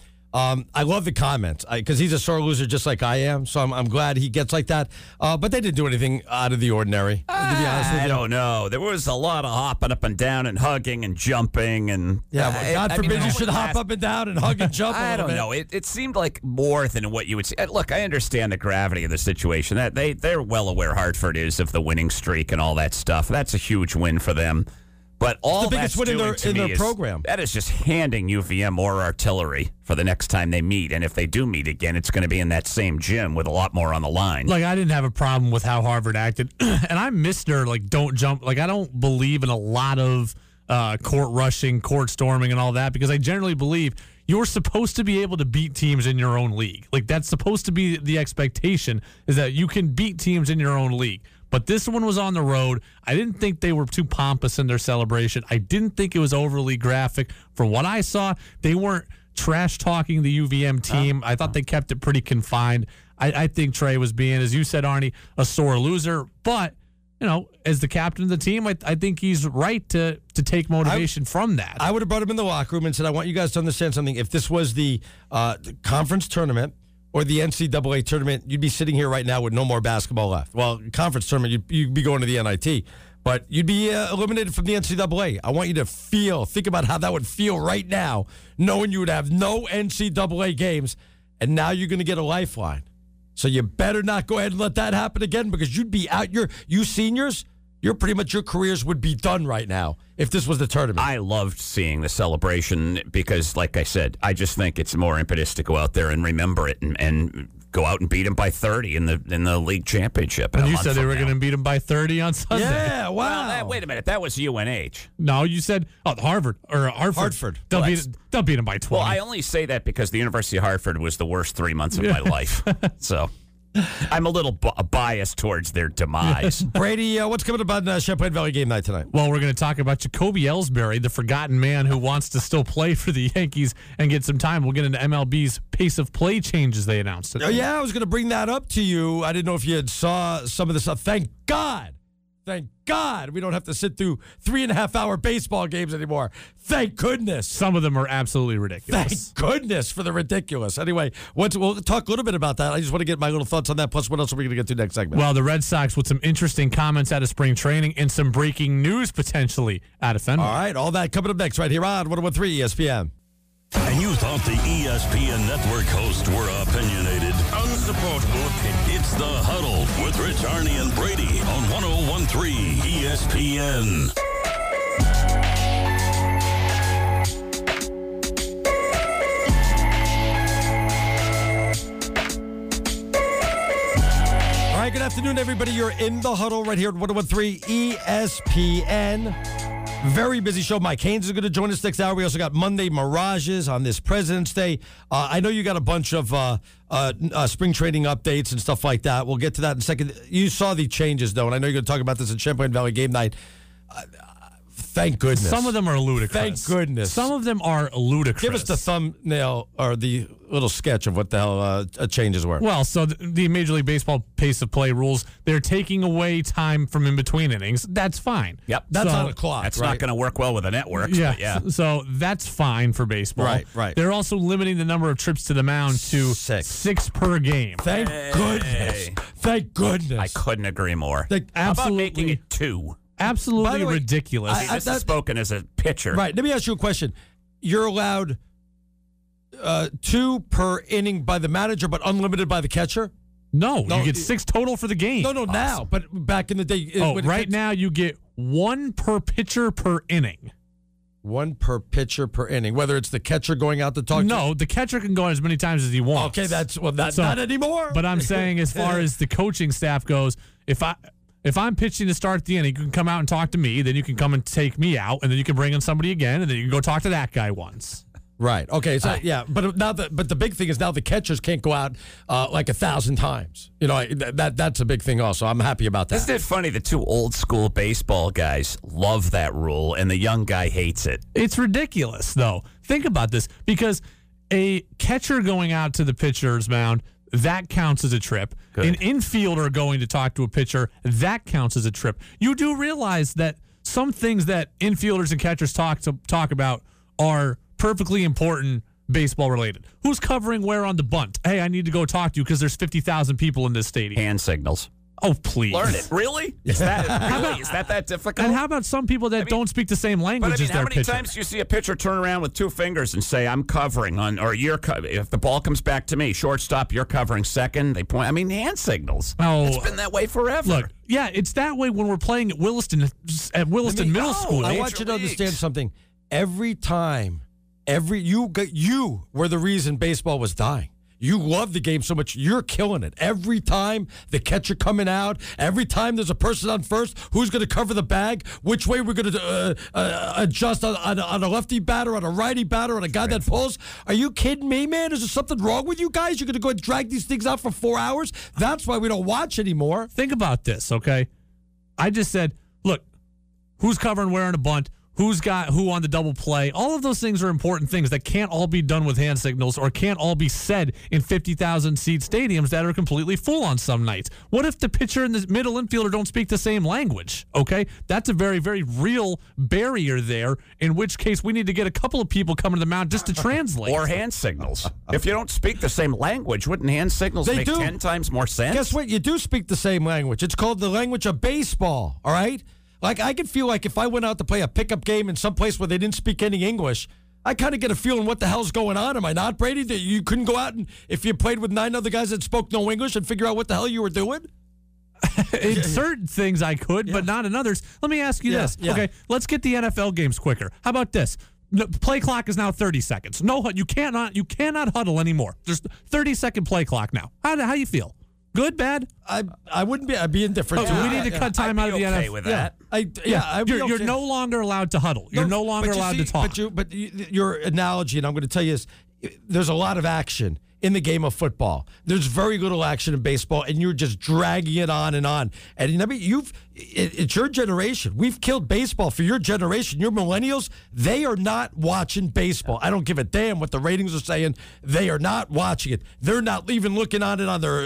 Speaker 2: I love the comments because he's a sore loser just like I am. So I'm glad he gets like that. But they didn't do anything out of the ordinary. To be honest with you.
Speaker 3: I don't know. There was a lot of hopping up and down and hugging and jumping and
Speaker 2: God forbid you should hop up and down and hug and jump.
Speaker 3: I don't know. It seemed like more than what you would see. Look, I understand the gravity of the situation. That they're well aware Hartford is of the winning streak and all that stuff. That's a huge win for them. But all
Speaker 2: the biggest win in their program.
Speaker 3: That is just handing UVM more artillery for the next time they meet. And if they do meet again, it's going to be in that same gym with a lot more on the line.
Speaker 4: Like, I didn't have a problem with how Harvard acted. And I'm Mr. Don't jump. I don't believe in a lot of court rushing, court storming, and all that, because I generally believe you're supposed to be able to beat teams in your own league. That's supposed to be the expectation, is that you can beat teams in your own league. But this one was on the road. I didn't think they were too pompous in their celebration. I didn't think it was overly graphic. From what I saw, they weren't trash-talking the UVM team. I thought they kept it pretty confined. I think Trey was being, as you said, Arnie, a sore loser. But, as the captain of the team, I think he's right to take motivation from that.
Speaker 2: I would have brought him in the locker room and said, I want you guys to understand something. If this was the conference tournament, or the NCAA tournament, you'd be sitting here right now with no more basketball left. Well, conference tournament, you'd be going to the NIT. But you'd be eliminated from the NCAA. I want you to think about how that would feel right now, knowing you would have no NCAA games, and now you're going to get a lifeline. So you better not go ahead and let that happen again, because you'd be out. You seniors, your careers would be done right now if this was the tournament.
Speaker 3: I loved seeing the celebration because, like I said, I just think it's more impetus to go out there and remember it and go out and beat them by 30 in the league championship.
Speaker 4: And you said they were going to beat them by 30 on Sunday.
Speaker 2: Yeah, wow.
Speaker 3: Well, wait a minute. That was UNH.
Speaker 4: No, you said Hartford. They'll beat them by 20.
Speaker 3: Well, I only say that because the University of Hartford was the worst 3 months of my life. So I'm a little biased towards their demise.
Speaker 2: Brady, what's coming up on Champlain Valley game night tonight?
Speaker 4: Well, we're going to talk about Jacoby Ellsbury, the forgotten man who wants to still play for the Yankees and get some time. We'll get into MLB's pace of play changes they announced today.
Speaker 2: Oh, yeah, I was going to bring that up to you. I didn't know if you had saw some of this stuff. Thank God Thank God we don't have to sit through 3.5-hour baseball games anymore. Thank goodness.
Speaker 4: Some of them are absolutely ridiculous.
Speaker 2: Thank goodness for the ridiculous. Anyway, we'll talk a little bit about that. I just want to get my little thoughts on that. Plus, what else are we going to get to next segment?
Speaker 4: Well, the Red Sox with some interesting comments out of spring training and some breaking news potentially out of Fenway.
Speaker 2: All right, all that coming up next right here on 101.3 ESPN.
Speaker 1: And you thought the ESPN Network hosts were opinionated, unsupportable opinion. It's The Huddle with Rich, Arnie, and Brady on 101.3 ESPN.
Speaker 2: All right, good afternoon, everybody. You're in The Huddle right here at 101.3 ESPN. Very busy show. Mike Haynes is going to join us next hour. We also got Monday Mirages on this President's Day. I know you got a bunch of spring training updates and stuff like that. We'll get to that in a second. You saw the changes, though, and I know you're going to talk about this at Champlain Valley Game Night. Thank goodness.
Speaker 4: Some of them are ludicrous.
Speaker 2: Thank goodness.
Speaker 4: Some of them are ludicrous.
Speaker 2: Give us the thumbnail or the little sketch of what the hell changes were.
Speaker 4: Well, so the Major League Baseball pace of play rules, they're taking away time from in between innings. That's fine.
Speaker 3: Yep.
Speaker 2: That's on the clock.
Speaker 3: That's
Speaker 2: right?
Speaker 3: not going to work well with the networks.
Speaker 4: Yeah.
Speaker 3: But yeah.
Speaker 4: So that's fine for baseball.
Speaker 2: Right.
Speaker 4: They're also limiting the number of trips to the mound to six per game.
Speaker 2: Thank goodness. Thank goodness.
Speaker 3: I couldn't agree more.
Speaker 2: How
Speaker 3: about making it 2?
Speaker 4: Absolutely
Speaker 2: By the way,
Speaker 4: ridiculous.
Speaker 3: This is spoken as a pitcher.
Speaker 2: Right. Let me ask you a question. You're allowed 2 per inning by the manager, but unlimited by the catcher?
Speaker 4: No, you get 6 total for the game.
Speaker 2: No, now. But back in the day.
Speaker 4: Right now you get 1 per pitcher per inning.
Speaker 2: 1 per pitcher per inning, whether it's the catcher going out to talk to.
Speaker 4: No, the catcher can go as many times as he wants.
Speaker 2: Okay, not anymore.
Speaker 4: But I'm saying as far as the coaching staff goes, if I'm pitching to start the inning, you can come out and talk to me. Then you can come and take me out, and then you can bring in somebody again, and then you can go talk to that guy once.
Speaker 2: Right. Okay. So yeah, but the big thing is now the catchers can't go out like 1,000 times. You know, that's a big thing. Also, I'm happy about that.
Speaker 3: Isn't it funny? The 2 old school baseball guys love that rule, and the young guy hates it.
Speaker 4: It's ridiculous, though. Think about this, because a catcher going out to the pitcher's mound, that counts as a trip.
Speaker 3: Good.
Speaker 4: An infielder going to talk to a pitcher, that counts as a trip. You do realize that some things that infielders and catchers talk about are perfectly important baseball related. Who's covering where on the bunt? Hey, I need to go talk to you because there's 50,000 people in this stadium.
Speaker 3: Hand signals.
Speaker 4: Oh, please.
Speaker 3: Learn it. Really? Is that difficult?
Speaker 4: And how about some people that don't speak the same language as their
Speaker 3: how many
Speaker 4: pitcher?
Speaker 3: times do you see a pitcher turn around with 2 fingers and say, I'm covering on, or if the ball comes back to me, shortstop, you're covering second, they point. I mean, hand signals.
Speaker 4: Oh,
Speaker 3: it's been that way forever.
Speaker 4: Look, yeah, it's that way when we're playing at Williston Middle School.
Speaker 2: I want you to understand something. Every time, you were the reason baseball was dying. You love the game so much. You're killing it. Every time the catcher coming out, every time there's a person on first, who's going to cover the bag, which way we're going to adjust on a lefty batter, on a righty batter, on a guy that pulls. Are you kidding me, man? Is there something wrong with you guys? You're going to go and drag these things out for 4 hours? That's why we don't watch anymore.
Speaker 4: Think about this, okay? I just said, look, who's covering where on a bunt? Who's got who on the double play? All of those things are important things that can't all be done with hand signals or can't all be said in 50,000-seat stadiums that are completely full on some nights. What if the pitcher and the middle infielder don't speak the same language? Okay? That's a very, very real barrier there, in which case we need to get a couple of people coming to the mound just to translate.
Speaker 3: Or hand signals. If you don't speak the same language, wouldn't hand signals make 10 times more sense?
Speaker 2: Guess what? You do speak the same language. It's called the language of baseball, all right? Like, I could feel like if I went out to play a pickup game in some place where they didn't speak any English, I kind of get a feeling what the hell's going on. Am I not, Brady? That you couldn't go out and, if you played with 9 other guys that spoke no English, and figure out what the hell you were doing?
Speaker 4: In certain things I could, but not in others. Let me ask you this.
Speaker 2: Yeah.
Speaker 4: Okay, let's get the NFL games quicker. How about this? No, play clock is now 30 seconds. No, you cannot huddle anymore. There's 30-second play clock now. How you feel? Good, bad?
Speaker 2: I wouldn't be. I'd be indifferent.
Speaker 4: We need to cut time out of the NFL.
Speaker 3: With that.
Speaker 4: You're no longer allowed to huddle. You're no longer allowed to talk.
Speaker 2: But your analogy, and I'm going to tell you, is there's a lot of action in the game of football. There's very little action in baseball, and you're just dragging it on and on. And I mean, it's your generation. We've killed baseball for your generation. Your millennials, they are not watching baseball. I don't give a damn what the ratings are saying. They are not watching it. They're not even looking on it on their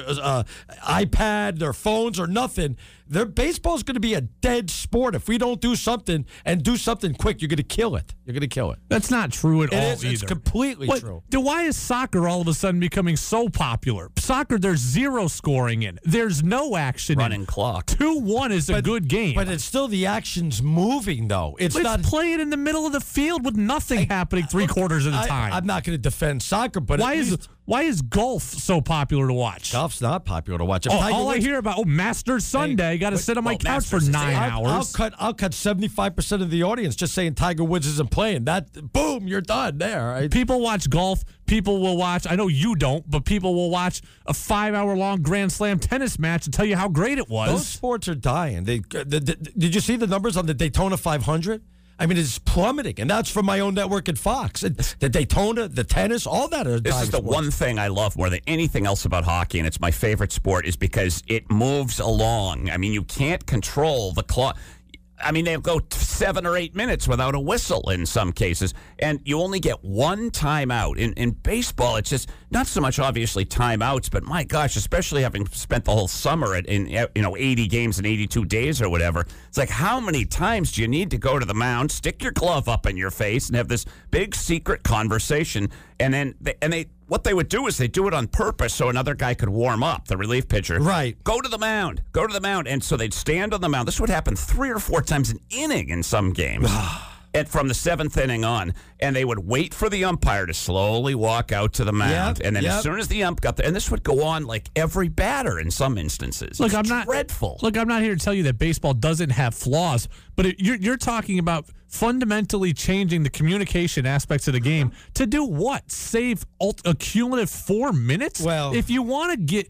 Speaker 2: iPad, their phones, or nothing. Their baseball is going to be a dead sport if we don't do something and do something quick. You're going to kill it. You're going to kill it.
Speaker 4: That's not true at all either.
Speaker 2: It's completely true.
Speaker 4: Then why is soccer all of a sudden becoming so popular? Soccer, there's zero scoring in. There's no action
Speaker 3: running clock.
Speaker 4: 2-1 is a good game.
Speaker 2: But it's still the action's moving, though. It's not
Speaker 4: playing in the middle of the field with nothing happening 3/4 of the time.
Speaker 2: I'm not going to defend soccer, but
Speaker 4: why is golf so popular to watch?
Speaker 2: Golf's not popular to watch.
Speaker 4: All I hear about, Masters Sunday, got to sit on my couch for 9 hours.
Speaker 2: I'll cut 75% of the audience just saying Tiger Woods isn't playing. That, boom, you're done there. Right?
Speaker 4: People watch golf. People will watch, I know you don't, but people will watch a 5-hour-long Grand Slam tennis match and tell you how great it was.
Speaker 2: Those sports are dying. Did you see the numbers on the Daytona 500? I mean, it's plummeting, and that's from my own network at Fox. And the Daytona, the tennis, all that are dying.
Speaker 3: This is the one thing I love more than anything else about hockey, and it's my favorite sport, is because it moves along. I mean, you can't control the clock. I mean, they'll go 7 or 8 minutes without a whistle in some cases, and you only get one timeout. In baseball, it's just not so much obviously timeouts, but my gosh, especially having spent the whole summer in 80 games in 82 days or whatever, it's like, how many times do you need to go to the mound, stick your glove up in your face, and have this big secret conversation? And then what they would do is they do it on purpose so another guy could warm up, the relief pitcher.
Speaker 2: Right.
Speaker 3: Go to the mound. And so they'd stand on the mound. This would happen 3 or 4 times an inning in some games. And from the 7th inning on, and they would wait for the umpire to slowly walk out to the mound. And then as soon as the ump got there, and this would go on like every batter in some instances.
Speaker 4: Look,
Speaker 3: it's dreadful.
Speaker 4: I'm not here to tell you that baseball doesn't have flaws, but you're talking about fundamentally changing the communication aspects of the game to do what? Save a cumulative 4 minutes?
Speaker 2: Well,
Speaker 4: if you want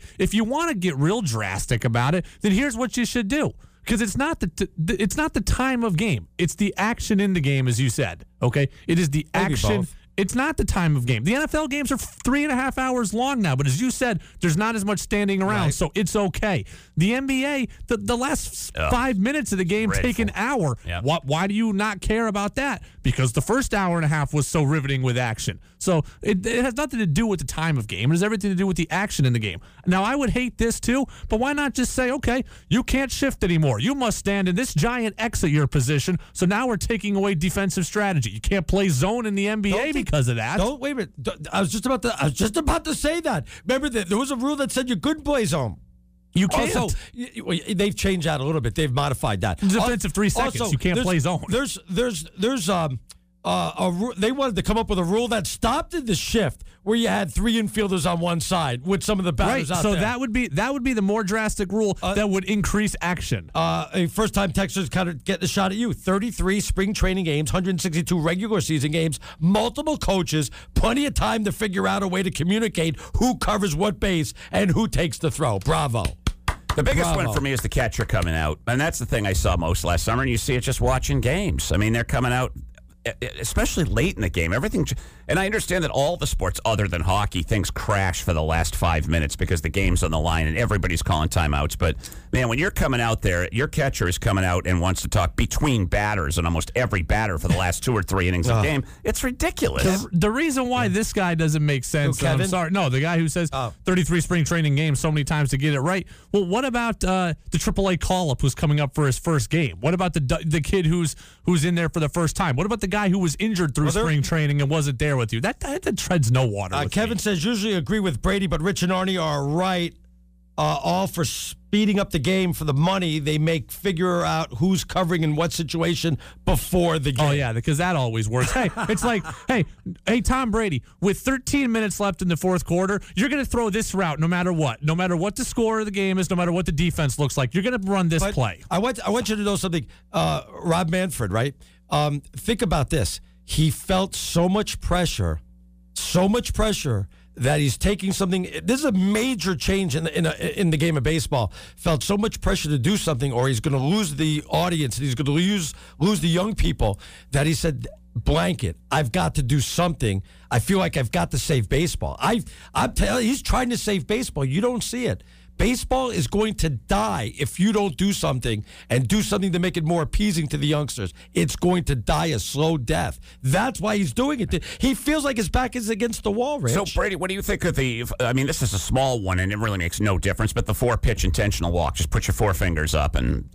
Speaker 4: to get real drastic about it, then here's what you should do. Because it's not the time of game. It's the action in the game, as you said. Okay, it is the action.
Speaker 2: Both.
Speaker 4: It's not the time of game. The NFL games are 3.5 hours long now, but as you said, there's not as much standing around, so it's okay. The NBA, the last 5 minutes of the game take an hour.
Speaker 3: Yep.
Speaker 4: Why do you not care about that? Because the first hour and a half was so riveting with action. So it has nothing to do with the time of game. It has everything to do with the action in the game. Now, I would hate this too, but why not just say, okay, you can't shift anymore. You must stand in this giant X at your position, so now we're taking away defensive strategy. You can't play zone in the NBA because of that.
Speaker 2: Wait a minute. I was just about to say that. Remember that there was a rule that said you couldn't play zone.
Speaker 4: You can't.
Speaker 2: Also, they've changed that a little bit. They've modified that.
Speaker 4: Defensive 3 seconds.
Speaker 2: Also,
Speaker 4: you can't play zone.
Speaker 2: There's they wanted to come up with a rule that stopped the shift where you had 3 infielders on one side with some of the batters out there.
Speaker 4: So that would be the more drastic rule that would increase action.
Speaker 2: A first-time Texans kind of getting a shot at you. 33 spring training games, 162 regular season games, multiple coaches, plenty of time to figure out a way to communicate who covers what base and who takes the throw. Bravo.
Speaker 3: The biggest one for me is the catcher coming out. And that's the thing I saw most last summer, and you see it just watching games. I mean, they're coming out, especially late in the game. Everything, and I understand that all the sports other than hockey, things crash for the last 5 minutes because the game's on the line and everybody's calling timeouts. But, man, when you're coming out there, your catcher is coming out and wants to talk between batters and almost every batter for the last 2 or 3 innings of the game. It's ridiculous.
Speaker 4: The reason why this guy doesn't make sense, I'm sorry. No, the guy who says 33 spring training games so many times to get it right. Well, what about the AAA call-up who's coming up for his first game? What about the kid who's in there for the first time? What about the guy who was injured through spring training and wasn't there with you? That treads no water with
Speaker 2: Kevin
Speaker 4: me.
Speaker 2: says, usually agree with Brady, but Rich and Arnie are right. All for speeding up the game for the money. They figure out who's covering in what situation before the game.
Speaker 4: Oh, yeah, because that always works. Hey, it's like, hey, Tom Brady, with 13 minutes left in the fourth quarter, you're going to throw this route no matter what. No matter what the score of the game is, no matter what the defense looks like, you're going to run this play.
Speaker 2: I want you to know something. Rob Manfred, right? Think about this. He felt so much pressure that he's taking something. This is a major change in the game of baseball. Felt so much pressure to do something, or he's going to lose the audience, and he's going to lose the young people, that he said, blanket, I've got to do something. I feel like I've got to save baseball. I'm telling you, he's trying to save baseball. You don't see it. Baseball is going to die if you don't do something and do something to make it more appeasing to the youngsters. It's going to die a slow death. That's why he's doing it. He feels like his back is against the wall, Rich.
Speaker 3: So, Brady, what do you think of this is a small one, and it really makes no difference, but the 4-pitch intentional walk. Just put your 4 fingers up, and,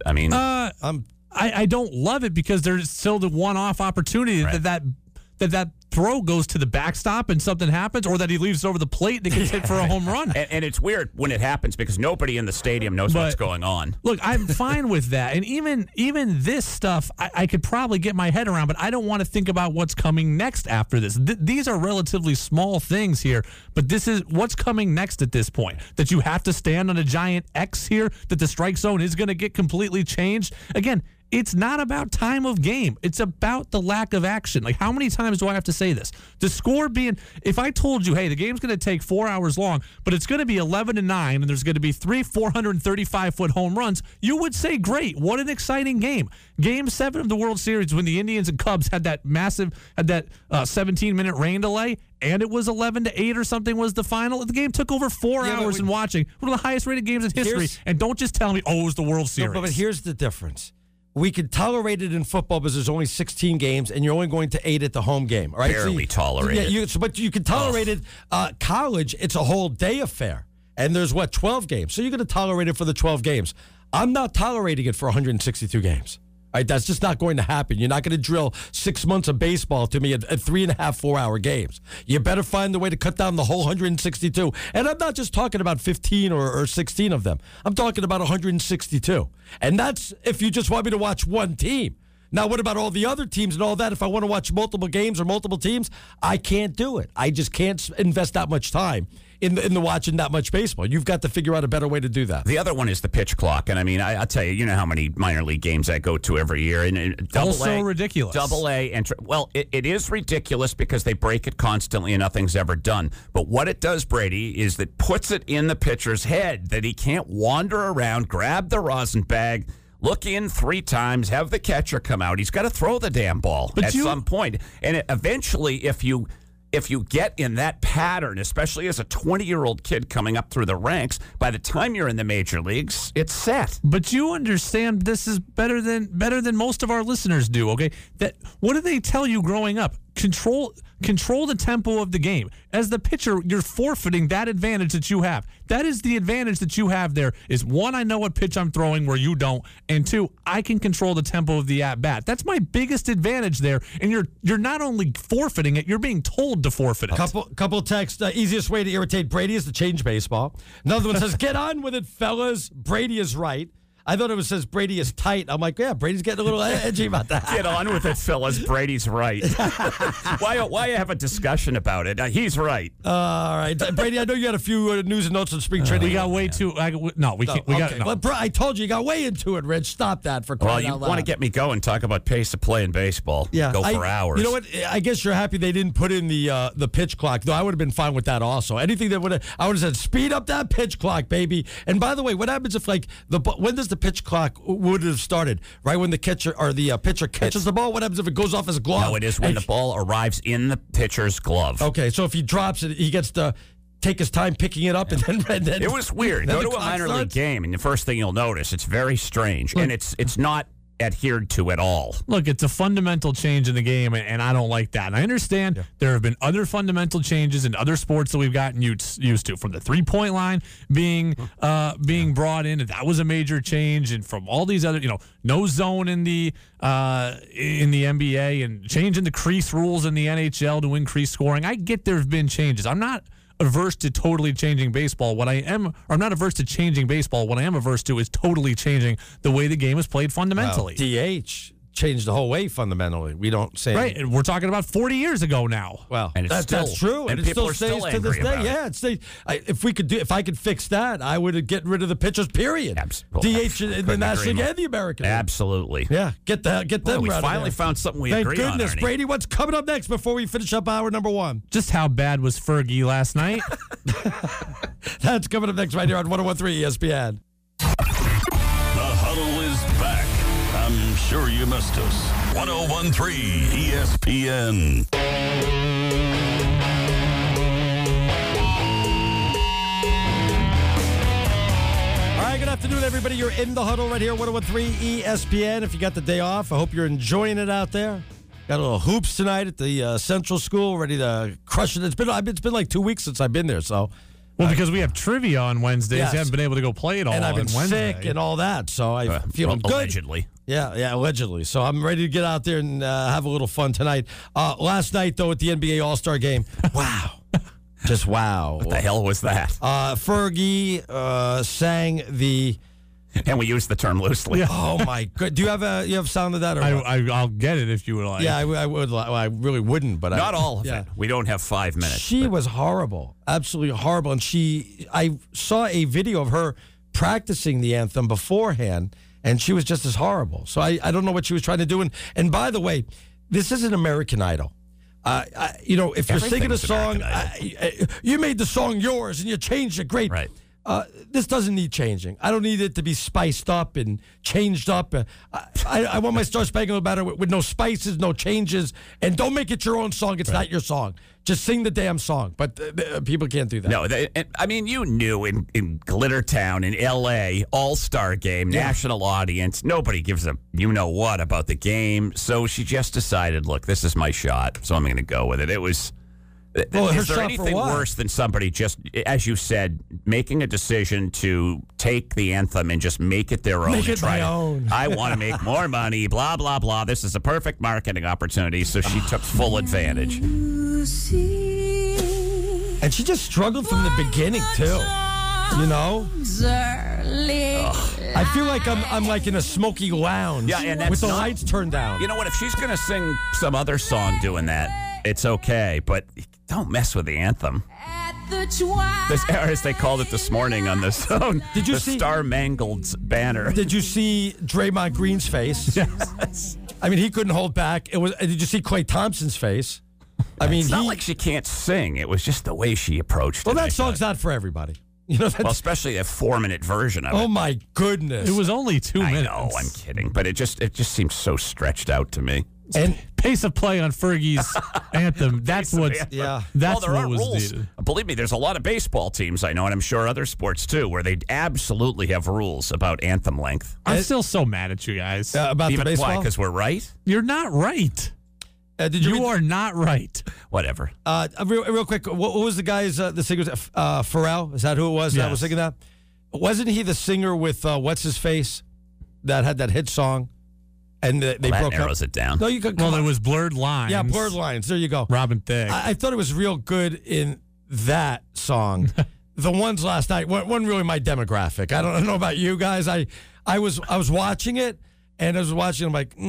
Speaker 4: I don't love it because there's still the one-off opportunity that throw goes to the backstop and something happens, or that he leaves it over the plate and it gets hit for a home run.
Speaker 3: And it's weird when it happens because nobody in the stadium knows what's going on.
Speaker 4: Look, I'm fine with that. And even this stuff, I could probably get my head around, but I don't want to think about what's coming next after this. These are relatively small things here, but this is what's coming next at this point. That you have to stand on a giant X here, that the strike zone is going to get completely changed. Again, it's not about time of game. It's about the lack of action. Like, how many times do I have to say this? The score being, if I told you, hey, the game's going to take 4 hours long, but it's going to be 11-9, and there's going to be 3 435-foot home runs, you would say, great, what an exciting game. Game 7 of the World Series, when the Indians and Cubs had that 17-minute rain delay, and it was 11-8 or something was the final. The game took over 4 hours in watching. One of the highest-rated games in history, and don't just tell me, it was the World Series.
Speaker 2: No, but here's the difference. We could tolerate it in football because there's only 16 games, and you're only going to 8 at the home game. Right?
Speaker 3: Barely tolerate it.
Speaker 2: But you can tolerate it. College, it's a whole day affair, and there's, 12 games. So you're going to tolerate it for the 12 games. I'm not tolerating it for 162 games. All right, that's just not going to happen. You're not going to drill 6 months of baseball to me at 3.5, 4-hour games. You better find the way to cut down the whole 162. And I'm not just talking about 15 or 16 of them. I'm talking about 162. And that's if you just want me to watch one team. Now, what about all the other teams and all that? If I want to watch multiple games or multiple teams, I can't do it. I just can't invest that much time in the watching that much baseball. You've got to figure out a better way to do that.
Speaker 3: The other one is the pitch clock. And, I'll tell you, you know how many minor league games I go to every year. And
Speaker 4: also ridiculous.
Speaker 3: Double-A. It is ridiculous because they break it constantly and nothing's ever done. But what it does, Brady, is that puts it in the pitcher's head that he can't wander around, grab the rosin bag, look in 3 times, have the catcher come out. He's got to throw the damn ball at some point. And eventually, if you get in that pattern, especially as a 20-year-old kid coming up through the ranks, by the time you're in the major leagues, it's set.
Speaker 4: But you understand this is better than most of our listeners do, okay? That what do they tell you growing up? Control the tempo of the game. As the pitcher, you're forfeiting that advantage that you have. That is the advantage that you have there is, 1, I know what pitch I'm throwing where you don't, and 2, I can control the tempo of the at-bat. That's my biggest advantage there, and you're not only forfeiting it, you're being told to forfeit it.
Speaker 2: Couple texts. Easiest way to irritate Brady is to change baseball. Another one says, get on with it, fellas. Brady is right. I thought it says Brady is tight. I'm like, yeah, Brady's getting a little edgy about that.
Speaker 3: Get on with it, fellas. Brady's right. Why have a discussion about it? He's right.
Speaker 2: All right, Brady. I know you had a few news and notes on spring training.
Speaker 4: We got way too. No, we can't. We got. No.
Speaker 2: Well, I told you got way into it, Rich. Stop that for crying out loud.
Speaker 3: Well, you want to get me going? Talk about pace of play in baseball.
Speaker 2: Yeah,
Speaker 3: go for hours.
Speaker 2: You know what? I guess you're happy they didn't put in the pitch clock. Though I would have been fine with that also. Anything that I would have said, speed up that pitch clock, baby. And by the way, what happens if when does the pitch clock would have started? Right when the catcher or the pitcher catches the ball? What happens if it goes off his glove?
Speaker 3: No, it is when the ball arrives in the pitcher's glove.
Speaker 2: Okay, so if he drops it, he gets to take his time picking it up, and then
Speaker 3: it was weird. Go to a minor league game, and the first thing you'll notice, it's very strange, and it's not adhered to at all.
Speaker 4: Look, it's a fundamental change in the game, and I don't like that. And I understand there have been other fundamental changes in other sports that we've gotten used to, from the 3-point line being brought in, and that was a major change, and from all these other, no zone in the NBA, and changing the crease rules in the NHL to increase scoring. I get there have been changes. I'm not averse to totally changing baseball. I'm not averse to changing baseball. What I am averse to is totally changing the way the game is played fundamentally.
Speaker 2: DH changed the whole way fundamentally. We don't say
Speaker 4: right, and we're talking about 40 years ago now.
Speaker 2: Well, and that's true, and it still stays to this day. Yeah, if I could fix that, I would get rid of the pitchers. Period.
Speaker 3: Absolutely.
Speaker 2: DH in the National League and the American League.
Speaker 3: Absolutely.
Speaker 2: Yeah, get them.
Speaker 3: We finally found something we agree on.
Speaker 2: Thank goodness, Brady. What's coming up next before we finish up hour number 1?
Speaker 4: Just how bad was Fergie last night?
Speaker 2: That's coming up next right here on 101.3 ESPN.
Speaker 1: The Huddle is back. I'm sure you missed us. 101.3 ESPN.
Speaker 2: afternoon, everybody. You're in the huddle right here, 101.3 ESPN. If you got the day off, I hope you're enjoying it out there. Got a little hoops tonight at the Central School, ready to crush it. It's been like 2 weeks since I've been there, so.
Speaker 4: Well, because we have trivia on Wednesdays,
Speaker 2: yes.
Speaker 4: You haven't been able to go play it all.
Speaker 2: And I've been
Speaker 4: on Wednesday.
Speaker 2: sick and all that, so I'm feeling good.
Speaker 3: Allegedly.
Speaker 2: Yeah, allegedly. So I'm ready to get out there and have a little fun tonight. Last night, though, at the NBA All-Star Game, wow. Just wow.
Speaker 3: What the hell was that?
Speaker 2: Fergie sang the...
Speaker 3: And we use the term loosely.
Speaker 2: Yeah. Oh, my God. Do you have sound of that? Or
Speaker 4: I'll get it if you would like.
Speaker 2: Yeah, I would. Well, I really wouldn't, but
Speaker 3: Not all of it. We don't have 5 minutes.
Speaker 2: She was horrible. Absolutely horrible. And I saw a video of her practicing the anthem beforehand, and she was just as horrible. So I don't know what she was trying to do. And by the way, this isn't American Idol. If you're singing a song, you made the song yours and you changed it. Great.
Speaker 3: Right.
Speaker 2: This doesn't need changing. I don't need it to be spiced up and changed up. I want my Star Spangled Banner with no spices, no changes, and don't make it your own song. It's not your song. Just sing the damn song. But people can't do that.
Speaker 3: No, you knew in Glittertown, in L.A., All-Star Game, national audience, nobody gives a you-know-what about the game. So she just decided, look, this is my shot, so I'm going to go with it. It was... is there anything worse than somebody just, as you said, making a decision to take the anthem and just make it their own?
Speaker 2: Make it my own.
Speaker 3: I want to make more money, blah, blah, blah. This is a perfect marketing opportunity, so she took full advantage.
Speaker 2: And she just struggled from the beginning, too. You know? I feel like I'm like in a smoky lounge with the lights turned down.
Speaker 3: You know what? If she's going to sing some other song doing that, it's okay, but don't mess with the anthem. As they called it this morning on the song,
Speaker 2: Did you see
Speaker 3: Star-Mangled Banner?
Speaker 2: Did you see Draymond Green's face?
Speaker 3: Yes.
Speaker 2: I mean, he couldn't hold back. Did you see Klay Thompson's face? I mean,
Speaker 3: it's not like she can't sing. It was just the way she approached it.
Speaker 2: Well, that song's not for everybody.
Speaker 3: Especially a 4-minute version of it.
Speaker 2: Oh my goodness!
Speaker 4: It was only 2 minutes.
Speaker 3: I know, I'm kidding, but it just seems so stretched out to me.
Speaker 4: And pace of play on Fergie's anthem. That's what.
Speaker 2: Yeah.
Speaker 4: That's
Speaker 3: there
Speaker 4: what
Speaker 3: are
Speaker 4: was
Speaker 3: rules.
Speaker 4: needed.
Speaker 3: Believe me, there's a lot of baseball teams I know, and I'm sure other sports too, where they absolutely have rules about anthem length.
Speaker 4: I'm still so mad at you guys
Speaker 2: about the baseball.
Speaker 3: Why? Because we're right.
Speaker 4: You're not right. You are not right.
Speaker 3: Whatever.
Speaker 2: Real quick, what was the guy's the singer? Pharrell? Is that who it was that was singing that? Wasn't he the singer with what's his face that had that hit song? And they broke
Speaker 3: narrows
Speaker 2: up.
Speaker 3: it down.
Speaker 2: No, you could.
Speaker 4: Well, it was Blurred Lines.
Speaker 2: Yeah, Blurred Lines. There you go.
Speaker 4: Robin Thicke.
Speaker 2: I thought it was real good in that song. The ones last night weren't really my demographic. I don't know about you guys. I was watching it, and I was watching. I'm like,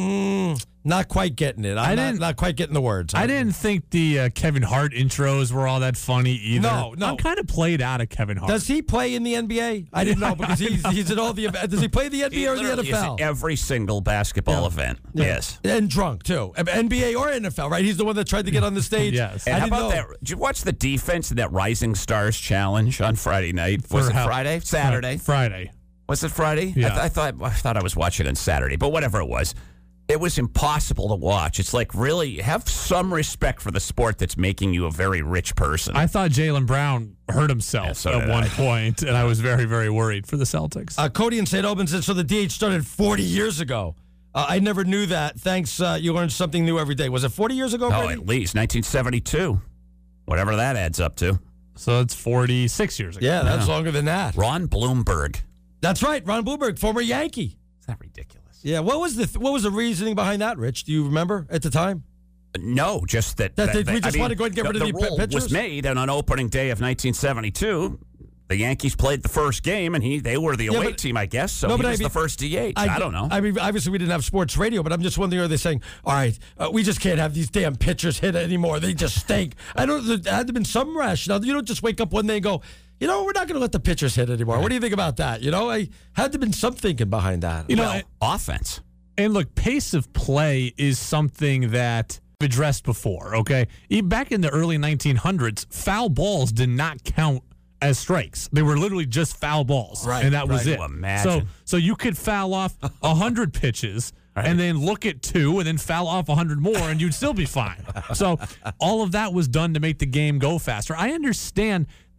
Speaker 2: not quite getting it. Not quite getting the words.
Speaker 4: I didn't think the Kevin Hart intros were all that funny either.
Speaker 2: No.
Speaker 4: I'm kind of played out of Kevin Hart.
Speaker 2: Does he play in the NBA? I didn't know because he's at all the. Does he play the NBA or the NFL?
Speaker 3: Is every single basketball event.
Speaker 2: Yeah.
Speaker 3: Yes,
Speaker 2: and drunk too. NBA or NFL, right? He's the one that tried to get on the stage.
Speaker 4: Yes.
Speaker 3: And how about that? Did you watch the defense in that Rising Stars Challenge on Friday night? Was it Friday? Saturday?
Speaker 4: Friday.
Speaker 3: Was it Friday?
Speaker 4: Yeah.
Speaker 3: I thought I was watching on Saturday, but whatever it was. It was impossible to watch. It's like, really, have some respect for the sport that's making you a very rich person.
Speaker 4: I thought Jaylen Brown hurt himself at one point, and I was very, very worried for the Celtics.
Speaker 2: Cody in St. Albans said, so the DH started 40 years ago. I never knew that. Thanks. You learn something new every day. Was it 40 years ago, Brady?
Speaker 3: Oh, at least. 1972. Whatever that adds up to.
Speaker 4: So it's 46 years ago.
Speaker 2: Yeah, that's longer than that.
Speaker 3: Ron Blomberg.
Speaker 2: That's right. Ron Blomberg, former Yankee.
Speaker 3: Is that ridiculous?
Speaker 2: Yeah, what was the reasoning behind that, Rich? Do you remember at the time?
Speaker 3: No, just that
Speaker 2: we just want to go and get rid of the
Speaker 3: rule
Speaker 2: pitchers?
Speaker 3: Was made, and on opening day of 1972, the Yankees played the first game, and they were the away team, I guess. So he was the first DH. I don't know.
Speaker 2: I mean, obviously we didn't have sports radio, but I'm just wondering: are they saying, "All right, we just can't have these damn pitchers hit anymore? They just stink." I don't. There had to have been some rationale. You don't just wake up one day and go, "You know, we're not going to let the pitchers hit anymore." What do you think about that? You know, I had to have been some thinking behind that.
Speaker 3: Offense.
Speaker 4: And look, pace of play is something that we've addressed before, okay? Back in the early 1900s, foul balls did not count as strikes. They were literally just foul balls,
Speaker 2: right,
Speaker 4: and that was it.
Speaker 3: Imagine.
Speaker 4: So you could foul off 100 pitches and then look at 2 and then foul off 100 more, and you'd still be fine. So all of that was done to make the game go faster. I understand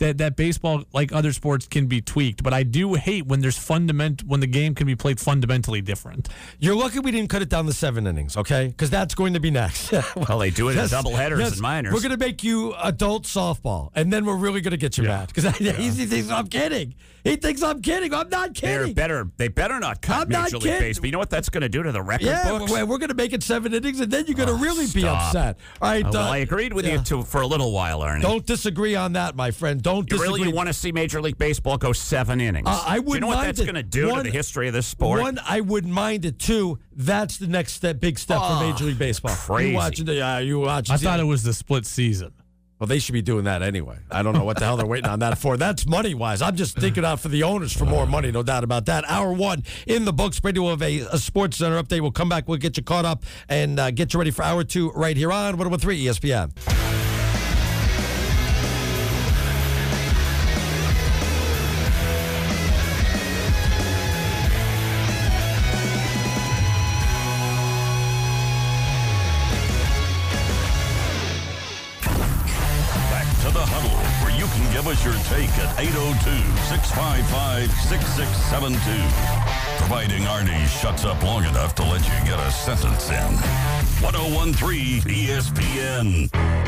Speaker 4: that baseball, like other sports, can be tweaked. But I do hate when when the game can be played fundamentally different.
Speaker 2: You're lucky we didn't cut it down to 7 innings, okay? Because that's going to be next.
Speaker 3: Well, they do it in doubleheaders and minors.
Speaker 2: We're going to make you adult softball, and then we're really going to get you mad. Because he thinks I'm kidding. He thinks I'm kidding. I'm not kidding.
Speaker 3: They better not cut Major League Baseball. You know what that's going to do to the record books?
Speaker 2: We're going to make it 7 innings, and then you're going to really be upset. All right.
Speaker 3: I agreed with you for a little while, Arnie.
Speaker 2: Don't disagree on that, my friend. Don't disagree.
Speaker 3: You want to see Major League Baseball go 7 innings?
Speaker 2: I wouldn't mind it.
Speaker 3: Do you know what that's going to do to the history of this sport?
Speaker 2: One, I wouldn't mind it. Two, that's the next big step for Major League Baseball.
Speaker 3: Crazy.
Speaker 2: You watching?
Speaker 4: I thought it was the split season.
Speaker 2: Well, they should be doing that anyway. I don't know what the hell they're waiting on that for. That's money-wise. I'm just thinking out for the owners for more money, no doubt about that. Hour 1 in the books. Brady will have a Sports Center update. We'll come back. We'll get you caught up and get you ready for Hour 2 right here on 101.3 ESPN.
Speaker 1: Give us your take at 802-655-6672. Providing Arnie shuts up long enough to let you get a sentence in. 101.3 ESPN.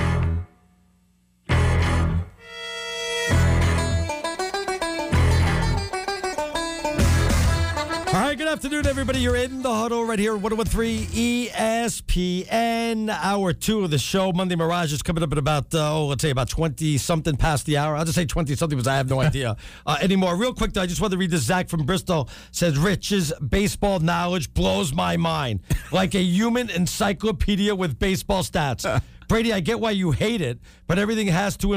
Speaker 2: All right, good afternoon, everybody. You're in the huddle right here, 101.3 ESPN. Hour 2 of the show. Monday Mirage is coming up at about, let's say about 20-something past the hour. I'll just say 20-something because I have no idea anymore. Real quick, though, I just want to read this. Zach from Bristol says, Rich's baseball knowledge blows my mind. Like a human encyclopedia with baseball stats. Brady, I get why you hate it, but everything has to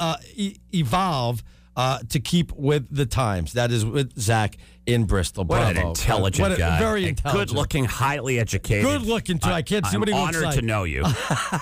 Speaker 2: evolve to keep with the times. That is with Zach in Bristol.
Speaker 3: What
Speaker 2: Bravo.
Speaker 3: an intelligent guy.
Speaker 2: Very intelligent.
Speaker 3: Good-looking, highly educated.
Speaker 2: Good-looking, too. I can't see what he looks like.
Speaker 3: I'm honored to know you.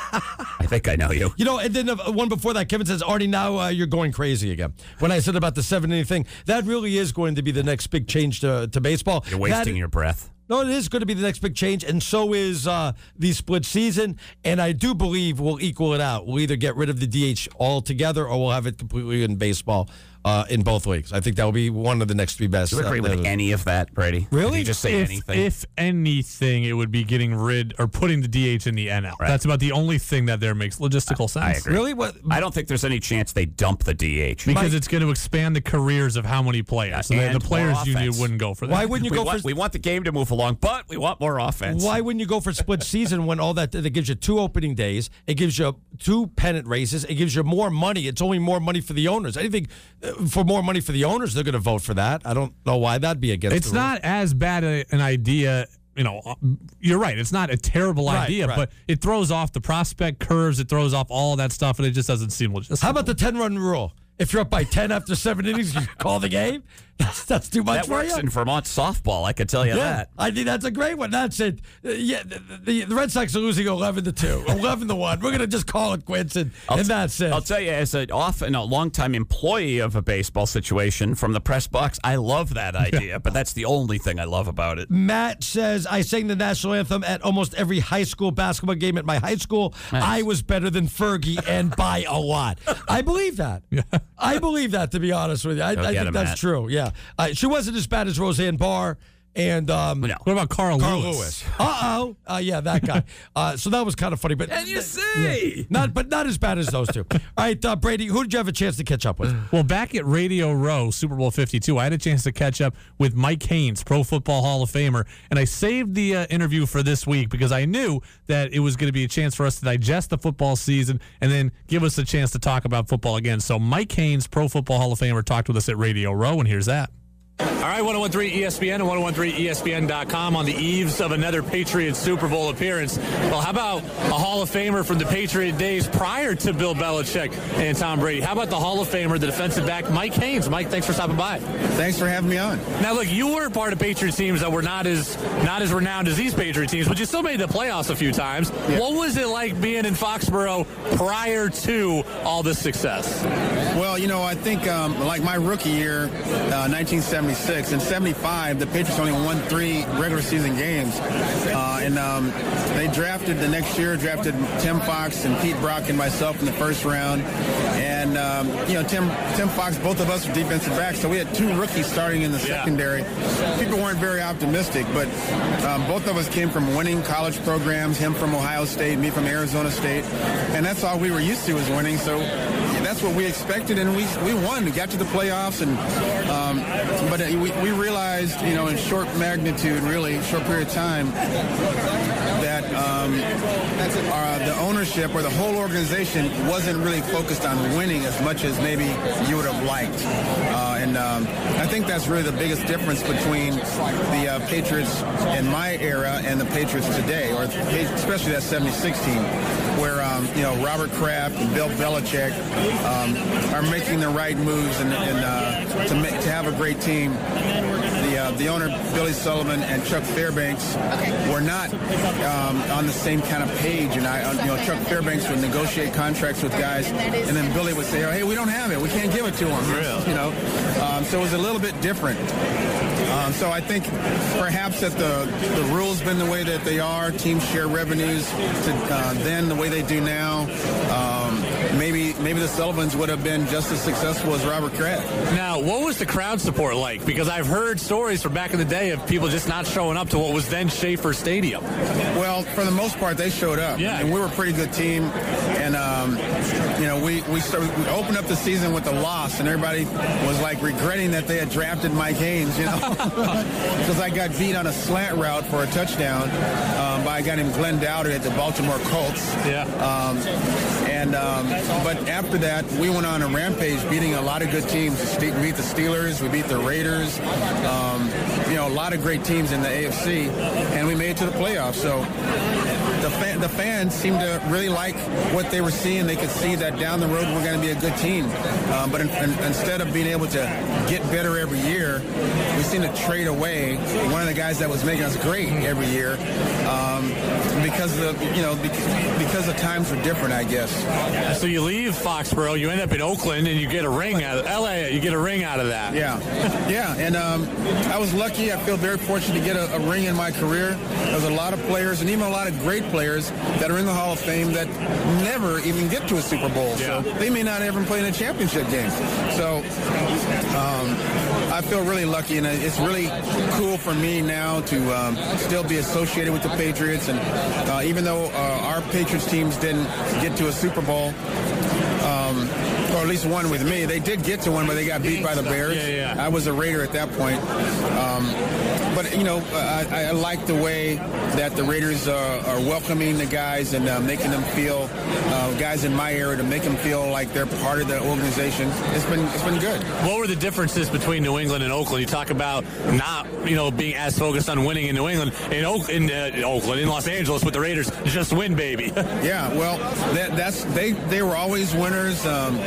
Speaker 3: I think I know you.
Speaker 2: You know, and then one before that, Kevin says, Artie, now you're going crazy again. When I said about the 7-inning thing, that really is going to be the next big change to baseball.
Speaker 3: You're wasting your breath.
Speaker 2: No, it is going to be the next big change, and so is the split season, and I do believe we'll equal it out. We'll either get rid of the DH altogether or we'll have it completely in baseball in both leagues. I think that will be one of the next 3 best.
Speaker 3: Do you agree with any of that, Brady?
Speaker 2: Really?
Speaker 3: Did you just say anything?
Speaker 4: If anything, it would be getting rid or putting the DH in the NL. Right. That's about the only thing that there makes logistical sense.
Speaker 3: I agree.
Speaker 2: Really? What?
Speaker 3: I don't think there's any chance they dump the DH.
Speaker 4: Because it's going to expand the careers of how many players. So the players union wouldn't go for that.
Speaker 2: Why wouldn't you
Speaker 3: we want the game to move along, but we want more offense.
Speaker 2: Why wouldn't you go for split season when all that gives you 2 opening days, it gives you 2 pennant races, it gives you more money. It's only more money for the owners. Anything for more money for the owners, they're going to vote for that. I don't know why that'd be against.
Speaker 4: It's not as bad an idea. You know, you're right. It's not a terrible idea, but it throws off the prospect curves. It throws off all of that stuff, and it just doesn't seem logistical.
Speaker 2: How about the 10-run rule? If you're up by 10 after 7 innings, you call the game. That's too much for you.
Speaker 3: That works in Vermont softball, I can tell you that.
Speaker 2: I think that's a great one. That's it. The Red Sox are losing 11-2, 11-1. We're going to just call it quits, and that's it.
Speaker 3: I'll tell you, as a longtime employee of a baseball situation from the press box, I love that idea, but that's the only thing I love about it.
Speaker 2: Matt says, I sang the national anthem at almost every high school basketball game at my high school. Nice. I was better than Fergie, and by a lot. I believe that. I believe that, to be honest with you. I think that's true, yeah. She wasn't as bad as Roseanne Barr. And
Speaker 4: what about Carl Lewis?
Speaker 2: Yeah, that guy. So that was kind of funny, but
Speaker 3: and you see,
Speaker 2: not as bad as those two. All right, Brady, who did you have a chance to catch up with?
Speaker 4: Well, back at Radio Row, Super Bowl 52, I had a chance to catch up with Mike Haynes, Pro Football Hall of Famer, and I saved the interview for this week because I knew that it was going to be a chance for us to digest the football season and then give us a chance to talk about football again. So Mike Haynes, Pro Football Hall of Famer, talked with us at Radio Row, and here's that.
Speaker 6: All right, 101.3 ESPN and 101.3ESPN.com on the eves of another Patriots Super Bowl appearance. Well, how about a Hall of Famer from the Patriot days prior to Bill Belichick and Tom Brady? How about the Hall of Famer, the defensive back, Mike Haynes? Mike, thanks for stopping by.
Speaker 7: Thanks for having me on.
Speaker 6: Now, look, you were part of Patriot teams that were not as renowned as these Patriot teams, but you still made the playoffs a few times. Yeah. What was it like being in Foxborough prior to all this success?
Speaker 7: Well, I think like my rookie year, 1970. 76. In 75, the Patriots only won 3 regular season games. They drafted the next year, Tim Fox and Pete Brock and myself in the first round. And, Tim Fox, both of us were defensive backs, so we had 2 rookies starting in the secondary. People weren't very optimistic, but both of us came from winning college programs, him from Ohio State, me from Arizona State. And that's all we were used to was winning. So that's what we expected, and we won. We got to the playoffs, and but we realized, in short period of time, that the ownership or the whole organization wasn't really focused on winning as much as maybe you would have liked. I think that's really the biggest difference between the Patriots in my era and the Patriots today, or especially that 76 team, where Robert Kraft and Bill Belichick are making the right moves and to have a great team. The owner, Billy Sullivan, and Chuck Fairbanks were not on the same kind of page. And Chuck Fairbanks would negotiate contracts with guys, and then Billy would say, "Hey, we don't have it. We can't give it to them." Really? So it was a little bit different. So I think perhaps that the rules been the way that they are, teams share revenues then the way they do now. Maybe the Sullivans would have been just as successful as Robert Kraft.
Speaker 6: Now, what was the crowd support like? Because I've heard stories from back in the day of people just not showing up to what was then Schaefer Stadium.
Speaker 7: Well, for the most part, they showed up.
Speaker 6: Yeah.
Speaker 7: And we were a pretty good team. And, we opened up the season with a loss, and everybody was like regretting that they had drafted Mike Haynes, because I got beat on a slant route for a touchdown by a guy named Glenn Dowdy at the Baltimore Colts.
Speaker 6: Yeah.
Speaker 7: But after that, we went on a rampage, beating a lot of good teams. We beat the Steelers, we beat the Raiders, a lot of great teams in the AFC, and we made it to the playoffs. So the fans seemed to really like what they were seeing. They could see that down the road we're going to be a good team. But instead of being able to get better every year, we seem to trade away one of the guys that was making us great every year because the times were different, I guess.
Speaker 6: So you leave Foxborough, you end up in Oakland, and you get a ring out of LA. You get a ring out of that.
Speaker 7: Yeah. And I was lucky. I feel very fortunate to get a ring in my career. There's a lot of players, and even a lot of great players that are in the Hall of Fame that never even get to a Super Bowl.
Speaker 6: Yeah.
Speaker 7: So they may not ever play in a championship game. So I feel really lucky, and it's really cool for me now to still be associated with the Patriots. And even though our Patriots teams didn't get to a Super Bowl, or at least one with me, they did get to one, but they got beat by the Bears.
Speaker 6: Yeah.
Speaker 7: I was a Raider at that point. But I like the way that the Raiders are welcoming the guys and making them feel, guys in my era, to make them feel like they're part of the organization. It's been good.
Speaker 6: What were the differences between New England and Oakland? You talk about not being as focused on winning in New England. In Oakland, in Los Angeles with the Raiders, just win, baby.
Speaker 7: Yeah, well, they were always winners.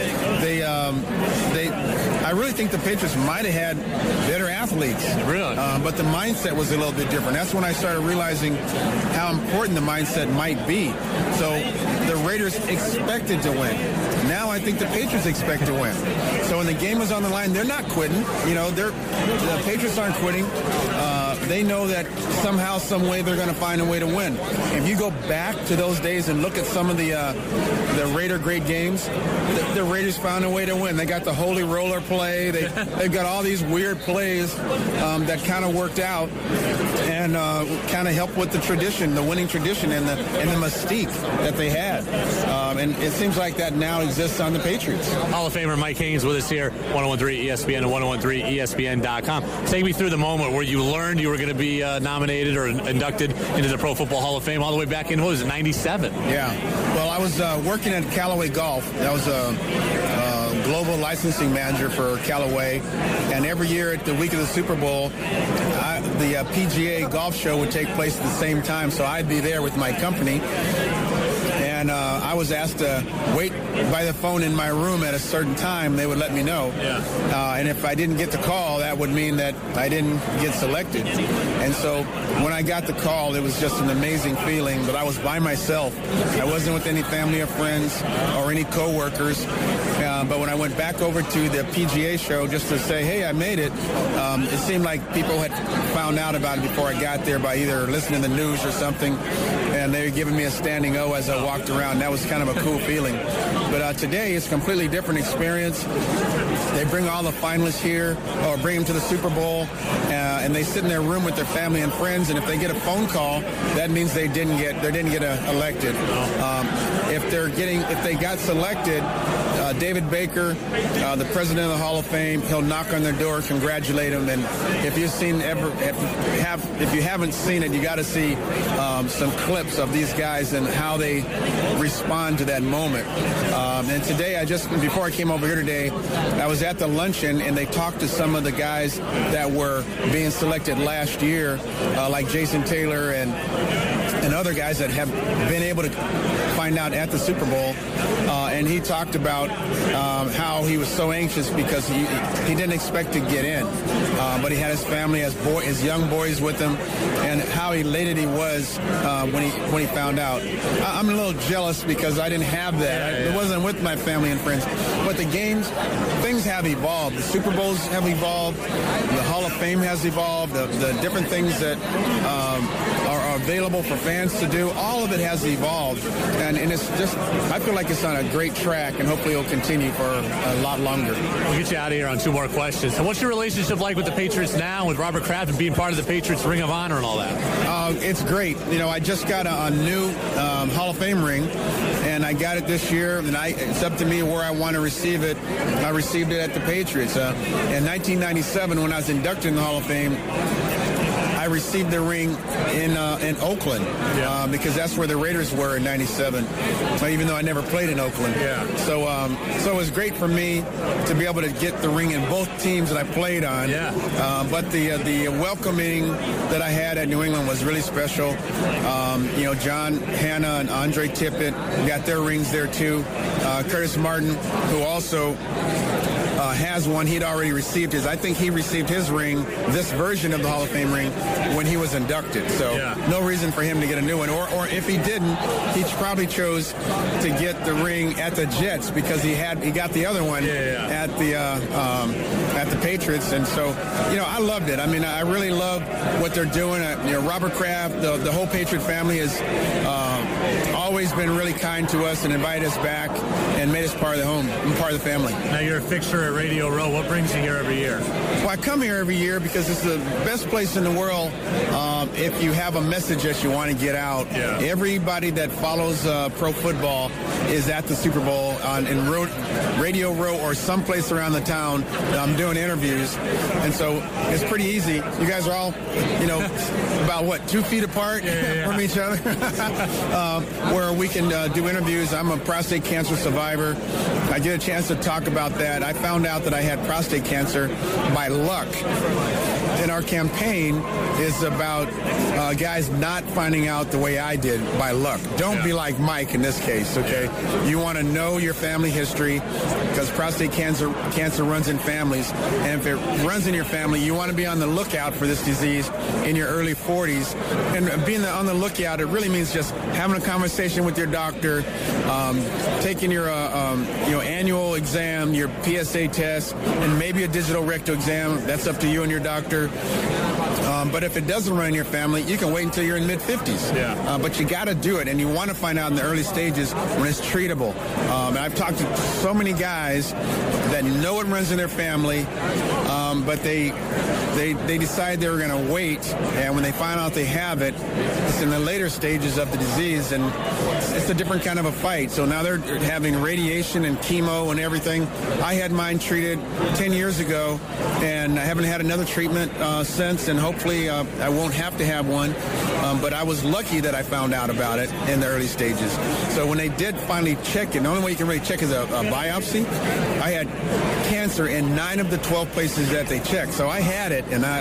Speaker 7: I really think the Patriots might have had better athletes.
Speaker 6: Really?
Speaker 7: But the mindset was a little bit different. That's when I started realizing how important the mindset might be. So the Raiders expected to win. Now I think the Patriots expect to win. So when the game was on the line, they're not quitting. The Patriots aren't quitting. They know that somehow, some way, they're going to find a way to win. If you go back to those days and look at some of the Raider great games, the Raiders found a way to win. They got the holy roller play. They've got all these weird plays that kind of worked out and kind of helped with the tradition, the winning tradition, and the mystique that they had. And it seems like that now exists on the Patriots.
Speaker 6: Hall of Famer Mike Haynes with us here, 101.3 ESPN and 101.3ESPN.com. Take me through the moment where you learned you were going to be nominated or inducted into the Pro Football Hall of Fame all the way back in, 97?
Speaker 7: Yeah. Well, I was working at Callaway Golf. That was a global licensing manager for Callaway. And every year at the week of the Super Bowl, the PGA golf show would take place at the same time. So I'd be there with my company. And and I was asked to wait by the phone in my room at a certain time. They would let me know. And if I didn't get the call, that would mean that I didn't get selected. And so when I got the call, it was just an amazing feeling, but I was by myself. I wasn't with any family or friends or any coworkers. But when I went back over to the PGA show just to say, hey, I made it, it seemed like people had found out about it before I got there by either listening to the news or something, and they were giving me a standing O as I walked around. That was kind of a cool feeling. But today it's a completely different experience. They bring all the finalists here, or bring them to the Super Bowl, and they sit in their room with their family and friends. And if they get a phone call, that means they didn't get elected. If they got selected, David Baker, the president of the Hall of Fame, he'll knock on their door, congratulate them. And if you haven't seen it, you got to see some clips of these guys and how they respond to that moment. And today, before I came over here today, I was at the luncheon, and they talked to some of the guys that were being selected last year, like Jason Taylor and other guys that have been able to find out at the Super Bowl. And he talked about how he was so anxious because he didn't expect to get in. But he had his family, his young boys with him, and how elated he was when he found out. I'm a little jealous because I didn't have that. It wasn't with my family and friends. But the games, things have evolved. The Super Bowls have evolved. The Hall of Fame has evolved. The different things that are available for fans to do, all of it has evolved. And it's just, I feel like it's on a great track, and hopefully it'll continue for a lot longer.
Speaker 6: We'll get you out of here on two more questions. So what's your relationship like with the Patriots now, with Robert Kraft and being part of the Patriots Ring of Honor and all that?
Speaker 7: It's great. I just got a new Hall of Fame ring, and I got it this year, and it's up to me where I want to receive it. I received it at the Patriots. In 1997, when I was inducted in the Hall of Fame, I received the ring in Oakland because that's where the Raiders were in '97. Even though I never played in Oakland, so it was great for me to be able to get the ring in both teams that I played on. But the welcoming that I had at New England was really special. John Hanna and Andre Tippett got their rings there too. Curtis Martin, who also has one. He'd already received his. I think he received his ring, this version of the Hall of Fame ring, when he was inducted. So no reason for him to get a new one. Or if he didn't, he probably chose to get the ring at the Jets because he got the other one at the Patriots. And so, I loved it. I mean, I really love what they're doing. Robert Kraft, the whole Patriot family has always been really kind to us and invited us back and made us part of the home and part of the family.
Speaker 6: Now you're a fixture at Radio Row. What brings you here every year?
Speaker 7: Well, I come here every year because it's the best place in the world if you have a message that you want to get out. Everybody that follows pro football is at the Super Bowl in Radio Row or someplace around the town. I'm doing interviews, and so it's pretty easy. You guys are all, about 2 feet apart from each other, where we can do interviews. I'm a prostate cancer survivor. I get a chance to talk about that. I found out that I had prostate cancer by luck. And our campaign is about guys not finding out the way I did by luck. Don't be like Mike in this case, okay? You want to know your family history because prostate cancer runs in families. And if it runs in your family, you want to be on the lookout for this disease in your early 40s. And being on the lookout, it really means just having a conversation with your doctor, taking your annual exam, your PSA test, and maybe a digital rectal exam. That's up to you and your doctor. But if it doesn't run in your family, you can wait until you're in mid-50s. But you got to do it, and you want to find out in the early stages when it's treatable. And I've talked to so many guys that know it runs in their family, but they decide they were going to wait, and when they find out they have it, it's in the later stages of the disease, and it's a different kind of a fight. So now they're having radiation and chemo and everything. I had mine treated 10 years ago, and I haven't had another treatment since, and hope hopefully I won't have to have one. But I was lucky that I found out about it in the early stages. So when they did finally check it, the only way you can really check is a biopsy. I had cancer in 9 of the 12 places that they checked. So I had it, and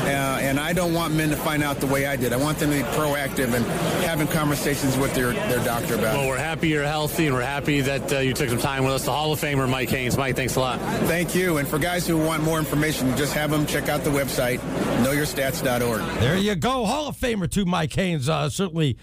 Speaker 7: I don't want men to find out the way I did. I want them to be proactive and having conversations with their doctor about it.
Speaker 6: Well, we're happy you're healthy, and we're happy that you took some time with us. The Hall of Famer, Mike Haynes. Mike, thanks a lot.
Speaker 7: Thank you. And for guys who want more information, just have them check out the website, knowyourstats.org.
Speaker 2: There you go. Hall of Famer to Mike Haynes. Certainly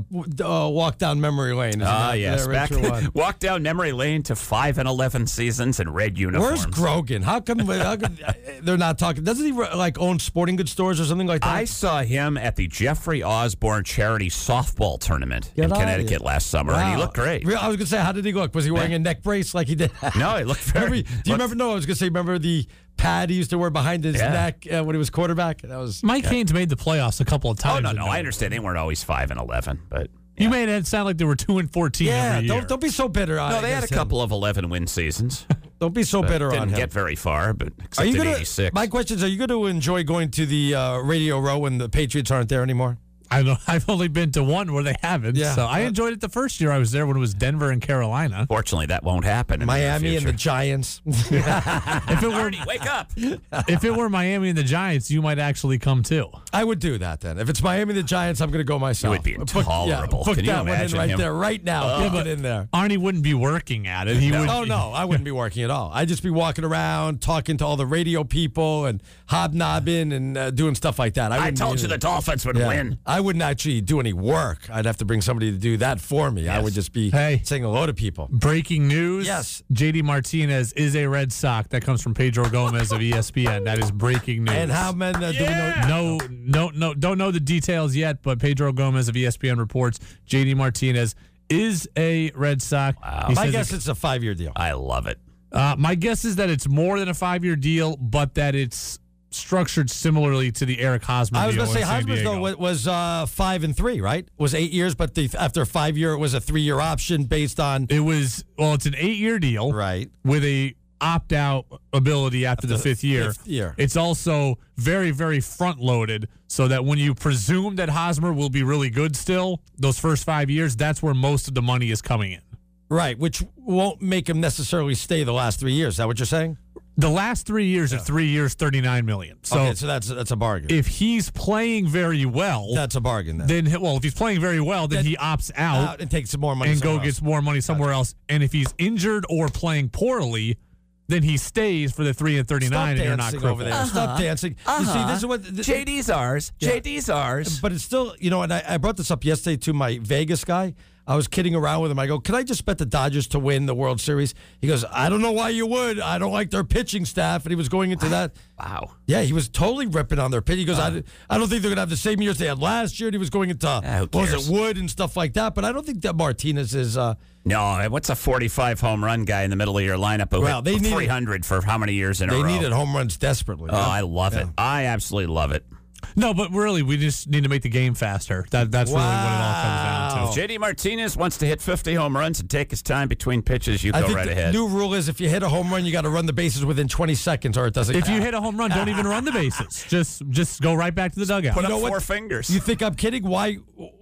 Speaker 2: walk down memory lane.
Speaker 3: Yes. Walk down memory lane to 5 and 11 seasons in red uniforms.
Speaker 2: Where's Grogan? How come they're not talking? Doesn't he own sporting goods stores or something like that?
Speaker 3: I saw him at the Jeffrey Osborne charity softball tournament in Connecticut last summer, and he looked great.
Speaker 2: I was going to say, how did he look? Was he wearing a neck brace like he did?
Speaker 3: No, he looked very...
Speaker 2: Do you remember? No, I was going to say, remember the pad he used to wear behind his neck when he was quarterback? That was
Speaker 4: Mike Haynes made the playoffs a couple of times.
Speaker 3: Oh, no, I understand. They weren't always 5 and 11, but...
Speaker 4: You made it sound like they were 2 and 14 every year.
Speaker 2: Don't be so bitter on him.
Speaker 3: No, they had a couple of 11-win seasons.
Speaker 2: Don't be so bitter on him.
Speaker 3: Didn't get very far, but except in 86.
Speaker 2: My question is, are you going to enjoy going to the Radio Row when the Patriots aren't there anymore?
Speaker 4: I know. I've only been to one where they haven't. Yeah. So I enjoyed it the first year I was there when it was Denver and Carolina.
Speaker 3: Fortunately, that won't happen.
Speaker 2: Miami and the Giants.
Speaker 3: If it were, wake up.
Speaker 4: If it were Miami and the Giants, you might actually come too.
Speaker 2: I would do that then. If it's Miami and the Giants, I'm going to go myself.
Speaker 3: It would be intolerable.
Speaker 2: Put
Speaker 3: Can you
Speaker 2: that one in right there, right now. Get in there.
Speaker 4: Arnie wouldn't be working at it. He would.
Speaker 2: Oh no, I wouldn't be working at all. I'd just be walking around, talking to all the radio people and hobnobbing and doing stuff like that.
Speaker 3: I told you the Dolphins would win.
Speaker 2: I wouldn't actually do any work. I'd have to bring somebody to do that for me. Yes. I would just be saying hello to people.
Speaker 4: Breaking news.
Speaker 2: Yes.
Speaker 4: JD Martinez is a Red Sox. That comes from Pedro Gomez of ESPN. That is breaking news.
Speaker 2: And how many do we know?
Speaker 4: No, don't know the details yet, but Pedro Gomez of ESPN reports JD Martinez is a Red Sox.
Speaker 2: Wow. My guess it's a 5-year deal.
Speaker 3: I love it.
Speaker 4: My guess is that it's more than a 5-year deal, but that it's structured similarly to the Eric Hosmer deal.
Speaker 2: I was going to say Hosmer's though was 5 and 3, right? It was 8 years, but after a 5-year, it was a 3-year option based on.
Speaker 4: It's an 8-year deal,
Speaker 2: right?
Speaker 4: With a opt-out ability after the fifth year. It's also very, very front-loaded, so that when you presume that Hosmer will be really good still, those first 5 years, that's where most of the money is coming in.
Speaker 2: Right, which won't make him necessarily stay the last 3 years. Is that what you're saying?
Speaker 4: The last 3 years are 3 years, $39 million. So
Speaker 2: that's a bargain.
Speaker 4: If he's playing very well,
Speaker 2: that's a bargain.
Speaker 4: If he's playing very well, then he opts out
Speaker 2: and takes some more money
Speaker 4: and gets more money somewhere else. And if he's injured or playing poorly, then he stays for the 3 and 39, and you're not
Speaker 2: over there. Stop dancing. You see, this is what
Speaker 3: JD's ours. Yeah. JD's ours.
Speaker 2: But it's still, and I brought this up yesterday to my Vegas guy. I was kidding around with him. I go, can I just bet the Dodgers to win the World Series? He goes, I don't know why you would. I don't like their pitching staff. And he was going into that.
Speaker 3: Wow.
Speaker 2: Yeah, he was totally ripping on their pitch. He goes, I don't think they're going to have the same years they had last year. And he was going into, Wood and stuff like that. But I don't think that Martinez is.
Speaker 3: No, what's a 45 home run guy in the middle of your lineup who hit 300 for how many years in a row?
Speaker 2: They needed home runs desperately.
Speaker 3: Oh, I love it. I absolutely love it.
Speaker 4: No, but really, we just need to make the game faster. That's really what it all comes down to.
Speaker 3: JD Martinez wants to hit 50 home runs and take his time between pitches. You go right ahead.
Speaker 2: The new rule is if you hit a home run, you got to run the bases within 20 seconds, or it doesn't count.
Speaker 4: If you hit a home run, don't even run the bases. Just go right back to the dugout.
Speaker 3: Put up 4 fingers.
Speaker 2: You think I'm kidding? Why?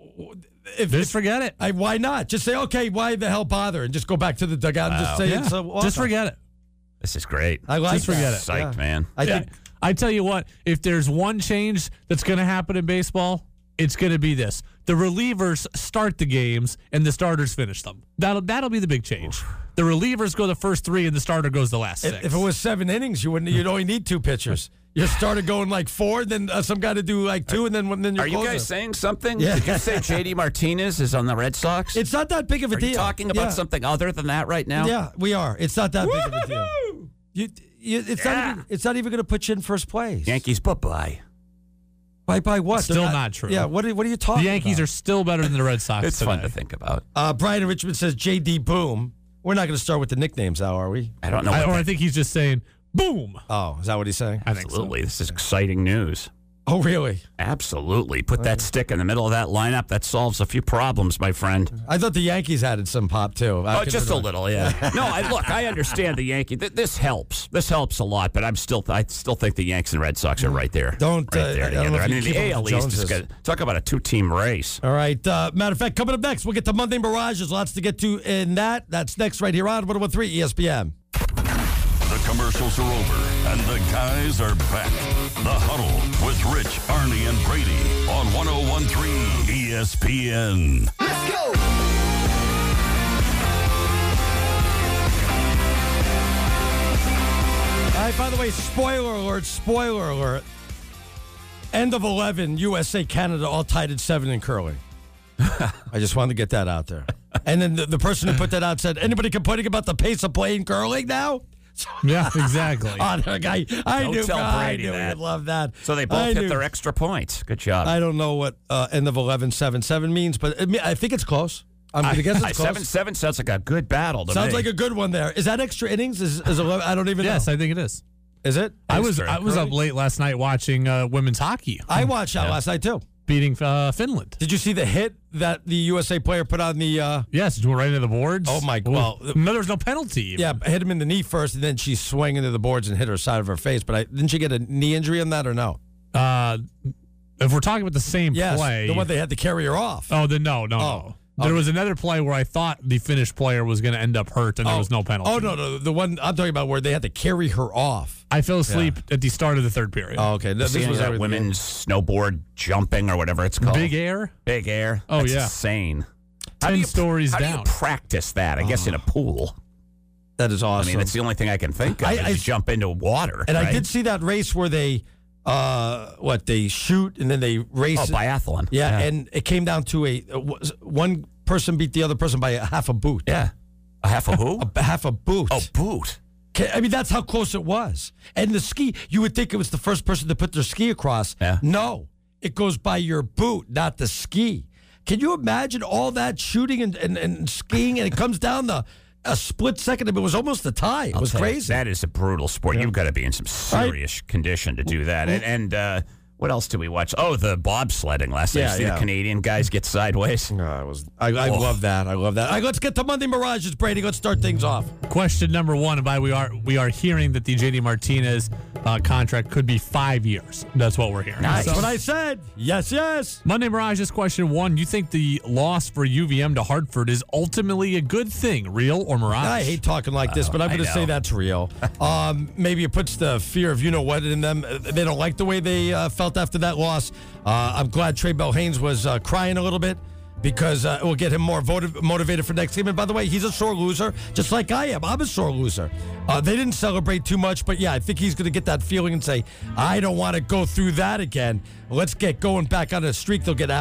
Speaker 4: Just forget it.
Speaker 2: Why not? Just say, okay, why the hell bother? And just go back to the dugout and just say it's awesome.
Speaker 4: Just forget it.
Speaker 3: This is great.
Speaker 2: I like
Speaker 4: Just forget it.
Speaker 3: Psyched, man.
Speaker 4: I tell you what, if there's one change that's going to happen in baseball, it's going to be this. The relievers start the games and the starters finish them. That'll be the big change. The relievers go the first 3 and the starter goes the last 6.
Speaker 2: If it was 7 innings, you'd only need 2 pitchers. You started going like 4, then some guy to do like 2, and then you're
Speaker 3: Are you guys saying something? Yeah. Did you say JD Martinez is on the Red Sox?
Speaker 2: It's not that big of a deal.
Speaker 3: Are you talking about something other than that right now?
Speaker 2: Yeah, we are. It's not that big of a deal. It's not even going to put you in first place.
Speaker 3: Yankees, bye-bye.
Speaker 2: Bye what?
Speaker 4: Still not true.
Speaker 2: Yeah, what are you talking about?
Speaker 4: The Yankees are still better than the Red Sox
Speaker 3: It's
Speaker 4: today.
Speaker 3: fun to think about.
Speaker 2: Brian in Richmond says JD Boom. We're not going to start with the nicknames now, are we?
Speaker 3: I don't know.
Speaker 4: I think he's just saying, boom.
Speaker 2: Oh, is that what he's saying?
Speaker 4: I think
Speaker 3: Absolutely.
Speaker 4: So.
Speaker 3: This is exciting news.
Speaker 2: Oh, really?
Speaker 3: Absolutely. Put that stick in the middle of that lineup. That solves a few problems, my friend.
Speaker 2: I thought the Yankees added some pop, too.
Speaker 3: Just a little, yeah. No, I understand the Yankees. This helps. This helps a lot, but I still think the Yankees and Red Sox are right there.
Speaker 2: Don't
Speaker 3: right there together. I mean, the AL East is good. Talk about a two-team race.
Speaker 2: All right. Matter of fact, coming up next, we'll get to Monday Mirages. Lots to get to in that. That's next right here on 101.3 ESPN.
Speaker 1: The commercials are over, and the guys are back. The Huddle with Rich, Arnie, and Brady on 101.3 ESPN.
Speaker 8: Let's go!
Speaker 2: All right, by the way, spoiler alert. End of 11, USA, Canada, all tied at 7 in curling. I just wanted to get that out there. And then the person who put that out said, anybody complaining about the pace of play in curling now?
Speaker 4: Yeah, exactly.
Speaker 2: I knew
Speaker 3: that.
Speaker 2: We'd love that.
Speaker 3: So they both hit their extra points. Good job.
Speaker 2: I don't know what end of 11, 7 means, but I think it's close. I'm going to guess it's close.
Speaker 3: 7-7 sounds like a good battle to me.
Speaker 2: Sounds like a good one there. Is that extra innings? Is 11? I don't even know.
Speaker 4: Yes, I think it is.
Speaker 2: Is it?
Speaker 4: I was up late last night watching women's hockey.
Speaker 2: I watched that last night, too.
Speaker 4: Beating Finland.
Speaker 2: Did you see the hit that the USA player put on the...
Speaker 4: Yes, it went right into the boards.
Speaker 2: Oh, my God.
Speaker 4: Well, there was no penalty. Even.
Speaker 2: Yeah, hit him in the knee first, and then she swung into the boards and hit her side of her face. But didn't she get a knee injury on that or no?
Speaker 4: If we're talking about the same play...
Speaker 2: the one they had to carry her off.
Speaker 4: Oh, then no. There was another play where I thought the Finnish player was going to end up hurt, and there was no penalty.
Speaker 2: Oh, no. The one I'm talking about where they had to carry her off.
Speaker 4: I fell asleep at the start of the third period.
Speaker 2: Oh, okay.
Speaker 3: This was that women's snowboard jumping or whatever it's called.
Speaker 4: Big air?
Speaker 3: Big air.
Speaker 4: Oh,
Speaker 3: That's
Speaker 4: yeah.
Speaker 3: insane.
Speaker 4: 10 stories down.
Speaker 3: How do you practice that? I guess in a pool.
Speaker 2: That is awesome.
Speaker 3: I mean, that's the only thing I can think of. I jump into water.
Speaker 2: And I did see that race where they... they shoot and then they race.
Speaker 3: Oh, biathlon.
Speaker 2: Yeah, and it came down to one person beat the other person by a half a boot.
Speaker 3: Yeah. A half a who?
Speaker 2: A half a boot.
Speaker 3: Oh, boot.
Speaker 2: I mean, that's how close it was. And the ski, you would think it was the first person to put their ski across.
Speaker 3: Yeah.
Speaker 2: No, it goes by your boot, not the ski. Can you imagine all that shooting and skiing, and it comes down a split second? It was almost a tie. It was crazy.
Speaker 3: That is a brutal sport. Yeah. You've got to be in some serious condition to do that. And what else did we watch? Oh, the bobsledding last night. See the Canadian guys get sideways.
Speaker 2: I love that. I love that. All right, let's get to Monday Mirages, Brady. Let's start things off.
Speaker 4: Question number one. We are hearing that the JD Martinez contract could be 5 years. That's what we're hearing.
Speaker 2: Nice. That's what I said. Yes.
Speaker 4: Monday Mirages question one. You think the loss for UVM to Hartford is ultimately a good thing, real or mirage?
Speaker 2: I hate talking like this, but I'm going to say that's real. Maybe it puts the fear of you-know-what in them. They don't like the way they felt after that loss. I'm glad Trey Bell-Haynes was crying a little bit because it will get him more motivated for next game. And by the way, he's a sore loser, just like I am. I'm a sore loser. They didn't celebrate too much, but yeah, I think he's going to get that feeling and say, I don't want to go through that again. Let's get going back on a streak. They'll get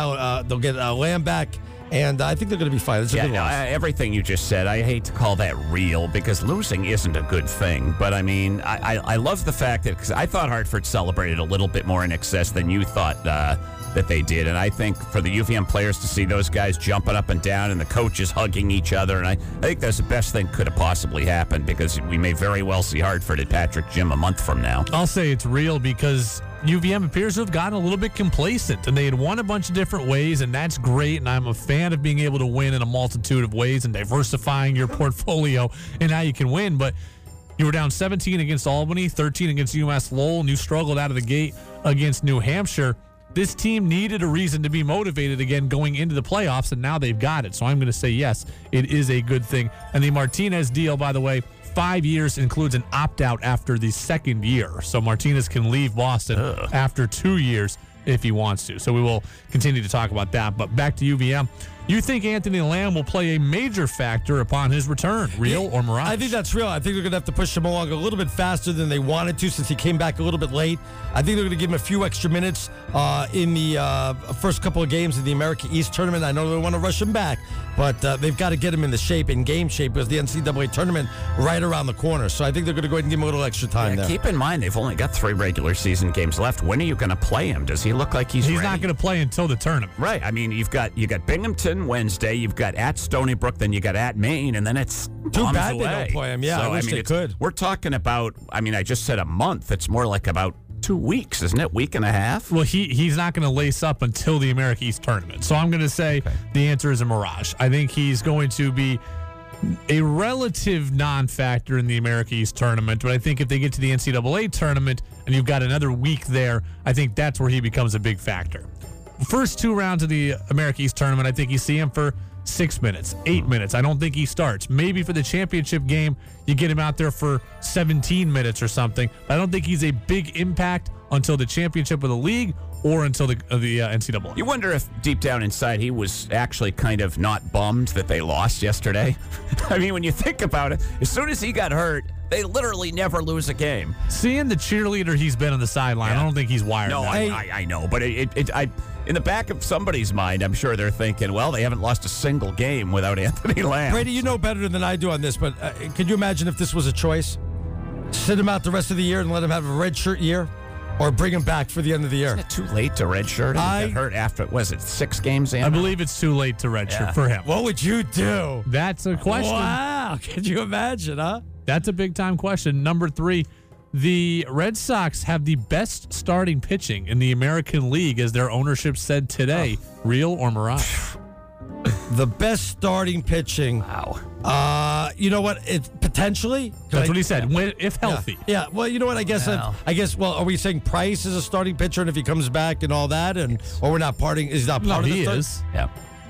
Speaker 2: Lamb back. And I think they're going to be fine. It's a good loss.
Speaker 3: Everything you just said, I hate to call that real because losing isn't a good thing. But I mean, I love the fact that because I thought Hartford celebrated a little bit more in excess than you thought that they did. And I think for the UVM players to see those guys jumping up and down and the coaches hugging each other, and I think that's the best thing could have possibly happened because we may very well see Hartford at Patrick Gym a month from now.
Speaker 4: I'll say it's real because UVM appears to have gotten a little bit complacent, and they had won a bunch of different ways, and that's great, and I'm a fan of being able to win in a multitude of ways and diversifying your portfolio and how you can win, but you were down 17 against Albany, 13 against UMass Lowell, and you struggled out of the gate against New Hampshire. This team needed a reason to be motivated again going into the playoffs, and now they've got it. So I'm going to say, yes, it is a good thing. And the Martinez deal, by the way, 5 years includes an opt-out after the second year. So Martinez can leave Boston after 2 years if he wants to. So we will continue to talk about that. But back to UVM. You think Anthony Lamb will play a major factor upon his return, real or mirage?
Speaker 2: I think that's real. I think they're going to have to push him along a little bit faster than they wanted to since he came back a little bit late. I think they're going to give him a few extra minutes in the first couple of games of the America East tournament. I know they want to rush him back, but they've got to get him in game shape because the NCAA tournament right around the corner. So I think they're going to go ahead and give him a little extra time there.
Speaker 3: Keep in mind, they've only got 3 regular season games left. When are you going to play him? Does he look like he's ready?
Speaker 4: Not going to play until the tournament.
Speaker 3: Right. I mean, you got Binghamton Wednesday, you've got at Stony Brook, then you got at Maine, and then it's
Speaker 2: too bad
Speaker 3: away.
Speaker 2: They don't play him. Yeah,
Speaker 3: so,
Speaker 2: I wish they could.
Speaker 3: We're talking about, I just said a month. It's more like about 2 weeks, isn't it? Week and a half?
Speaker 4: Well, he's not going to lace up until the America East tournament. So I'm going to say the answer is a mirage. I think he's going to be a relative non-factor in the America East tournament, but I think if they get to the NCAA tournament and you've got another week there, I think that's where he becomes a big factor. First 2 rounds of the America East tournament, I think you see him for 6 minutes, 8 minutes. I don't think he starts. Maybe for the championship game, you get him out there for 17 minutes or something. But I don't think he's a big impact until the championship of the league or until the NCAA.
Speaker 3: You wonder if deep down inside he was actually kind of not bummed that they lost yesterday. I mean, when you think about it, as soon as he got hurt, they literally never lose a game.
Speaker 4: Seeing the cheerleader he's been on the sideline, I don't think he's wired.
Speaker 3: No, I know, but in the back of somebody's mind, I'm sure they're thinking, well, they haven't lost a single game without Anthony Lamb.
Speaker 2: Brady, you know better than I do on this, but could you imagine if this was a choice? Sit him out the rest of the year and let him have a redshirt year? Or bring him back for the end of the year?
Speaker 3: Isn't it too late to redshirt? He got hurt after, was it 6 games in?
Speaker 4: I believe it's too late to redshirt for him.
Speaker 2: What would you do?
Speaker 4: That's a question.
Speaker 2: Wow. Could you imagine, huh?
Speaker 4: That's a big-time question. Number 3, the Red Sox have the best starting pitching in the American League, as their ownership said today. Real or mirage?
Speaker 2: The best starting pitching.
Speaker 3: Wow.
Speaker 2: You know what? It potentially.
Speaker 4: That's what he said. If healthy.
Speaker 2: Yeah. Well, you know what? I guess. Well, are we saying Price is a starting pitcher, and if he comes back and all that, and or we're not parting? Is not part of the start?
Speaker 4: Is.
Speaker 3: Yeah.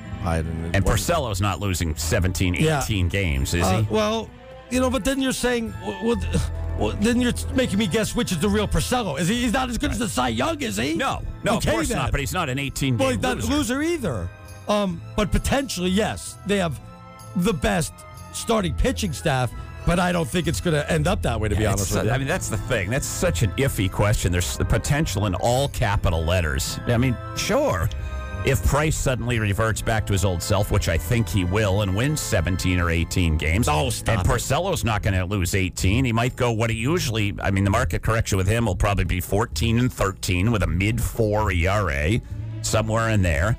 Speaker 3: And Porcello's not losing 17, 18 games, is he?
Speaker 2: Well, you know, but then you're saying, well, then you're making me guess which is the real Porcello. Is he? He's not as good as the Cy Young, is he?
Speaker 3: No,
Speaker 2: okay,
Speaker 3: of course not. But he's not an 18-game
Speaker 2: Well, he's not a loser either. But potentially, yes, they have the best starting pitching staff, but I don't think it's going to end up that way, to be honest with you.
Speaker 3: I mean, that's the thing. That's such an iffy question. There's the potential in all capital letters. I mean, sure, if Price suddenly reverts back to his old self, which I think he will, and wins 17 or 18 games, and Porcello's not going to lose 18. He might go what he usually, I mean, the market correction with him will probably be 14 and 13 with a mid-4 ERA, somewhere in there.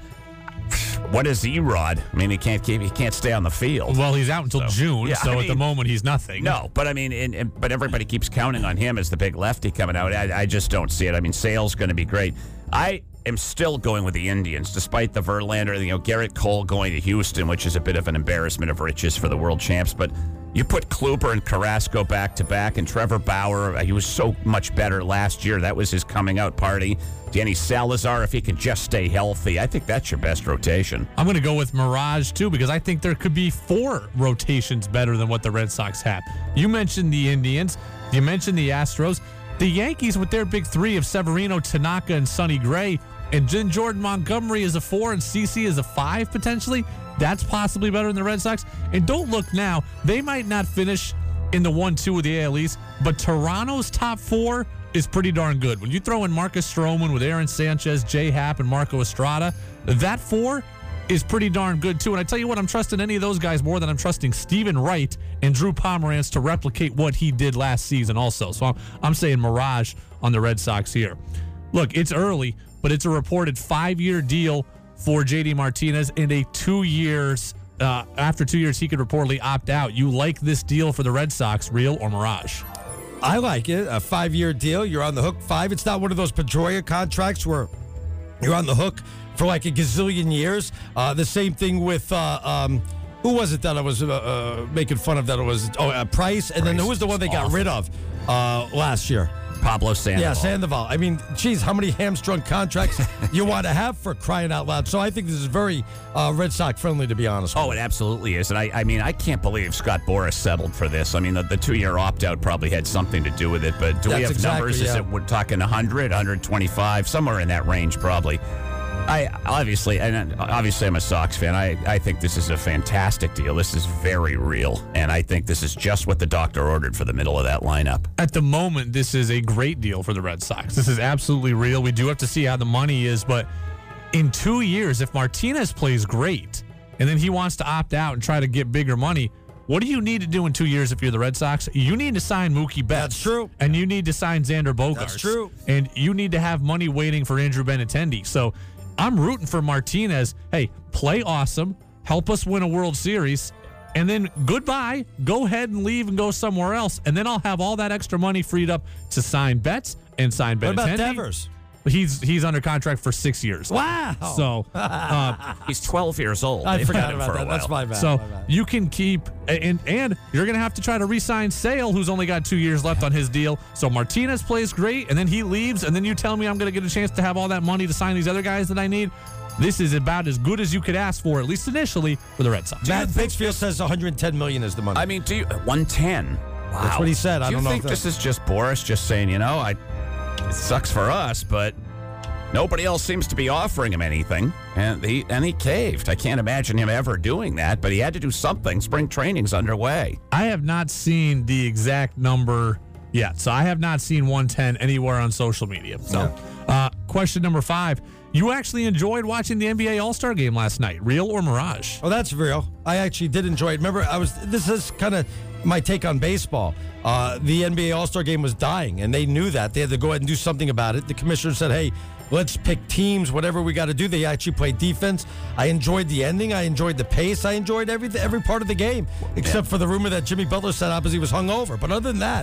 Speaker 3: What is Erod? I mean, he can't stay on the field.
Speaker 4: Well, he's out until June, at the moment he's nothing.
Speaker 3: No, but I mean, but everybody keeps counting on him as the big lefty coming out. I just don't see it. I mean, Sale's going to be great. I am still going with the Indians, despite the Verlander, Garrett Cole going to Houston, which is a bit of an embarrassment of riches for the world champs. But you put Kluber and Carrasco back to back, and Trevor Bauer, he was so much better last year. That was his coming out party. Danny Salazar, if he can just stay healthy, I think that's your best rotation.
Speaker 4: I'm going to go with Mirage, too, because I think there could be 4 rotations better than what the Red Sox have. You mentioned the Indians. You mentioned the Astros. The Yankees with their big 3 of Severino, Tanaka, and Sonny Gray, and then Jordan Montgomery is a 4 and CC is a 5 potentially. That's possibly better than the Red Sox. And don't look now. They might not finish in the 1-2 with the AL East, but Toronto's top 4 is pretty darn good. When you throw in Marcus Stroman with Aaron Sanchez, Jay Happ, and Marco Estrada, that 4 is pretty darn good too. And I tell you what, I'm trusting any of those guys more than I'm trusting Stephen Wright and Drew Pomeranz to replicate what he did last season also. So I'm saying Mirage on the Red Sox here. Look, it's early, but it's a reported 5-year deal for JD Martinez and a 2 years. After 2 years, he could reportedly opt out. You like this deal for the Red Sox, real or Mirage?
Speaker 2: I like it. A 5-year deal. You're on the hook 5. It's not one of those Pedroia contracts where you're on the hook for like a gazillion years. The same thing with who was it that I was making fun of? That it was Price, and then who was the one they got rid of last year?
Speaker 3: Pablo Sandoval.
Speaker 2: Yeah, Sandoval. I mean, geez, how many hamstrung contracts you want to have for crying out loud? So I think this is very Red Sox friendly, to be honest with you.
Speaker 3: It absolutely is. And I mean, I can't believe Scott Boras settled for this. I mean, the 2-year opt-out probably had something to do with it. But do we have numbers? Is it, we're talking 100, 125, somewhere in that range probably. Obviously I'm a Sox fan. I think this is a fantastic deal. This is very real, and I think this is just what the doctor ordered for the middle of that lineup.
Speaker 4: At the moment, this is a great deal for the Red Sox. This is absolutely real. We do have to see how the money is, but in 2 years, if Martinez plays great, and then he wants to opt out and try to get bigger money, what do you need to do in 2 years if you're the Red Sox? You need to sign Mookie Betts.
Speaker 2: That's true.
Speaker 4: And you need to sign Xander Bogaerts.
Speaker 2: That's true.
Speaker 4: And you need to have money waiting for Andrew Benintendi. So I'm rooting for Martinez. Hey, play awesome, help us win a World Series, and then goodbye. Go ahead and leave and go somewhere else, and then I'll have all that extra money freed up to sign Betts and sign Benintendi.
Speaker 2: What about Devers?
Speaker 4: He's under contract for 6 years.
Speaker 2: Wow.
Speaker 4: So
Speaker 3: he's 12 years old.
Speaker 2: I
Speaker 3: They've
Speaker 2: forgot
Speaker 3: had him
Speaker 2: about
Speaker 3: for a
Speaker 2: that.
Speaker 3: while.
Speaker 2: That's my bad.
Speaker 4: So
Speaker 2: My bad.
Speaker 4: you can keep, and you're going to have to try to re-sign Sale, who's only got 2 years left on his deal. So Martinez plays great, and then he leaves, and then you tell me I'm going to get a chance to have all that money to sign these other guys that I need. This is about as good as you could ask for, at least initially, for the Red Sox.
Speaker 2: Matt Pittsfield says 110 million is the money.
Speaker 3: I mean, 110? Wow.
Speaker 2: That's what he said. I don't know.
Speaker 3: Do you think this is just Boris just saying, it sucks for us, but nobody else seems to be offering him anything, and he caved. I can't imagine him ever doing that, but he had to do something. Spring training's underway.
Speaker 4: I have not seen the exact number yet, so I have not seen 110 anywhere on social media. So, question number 5. You actually enjoyed watching the NBA All-Star Game last night, real or mirage?
Speaker 2: Oh, that's real. I actually did enjoy it. Remember, this is kind of my take on baseball. The NBA All-Star Game was dying, and they knew that. They had to go ahead and do something about it. The commissioner said, hey, let's pick teams, whatever we got to do. They actually played defense. I enjoyed the ending. I enjoyed the pace. I enjoyed every part of the game, except for the rumor that Jimmy Butler set up as he was hungover. But other than that,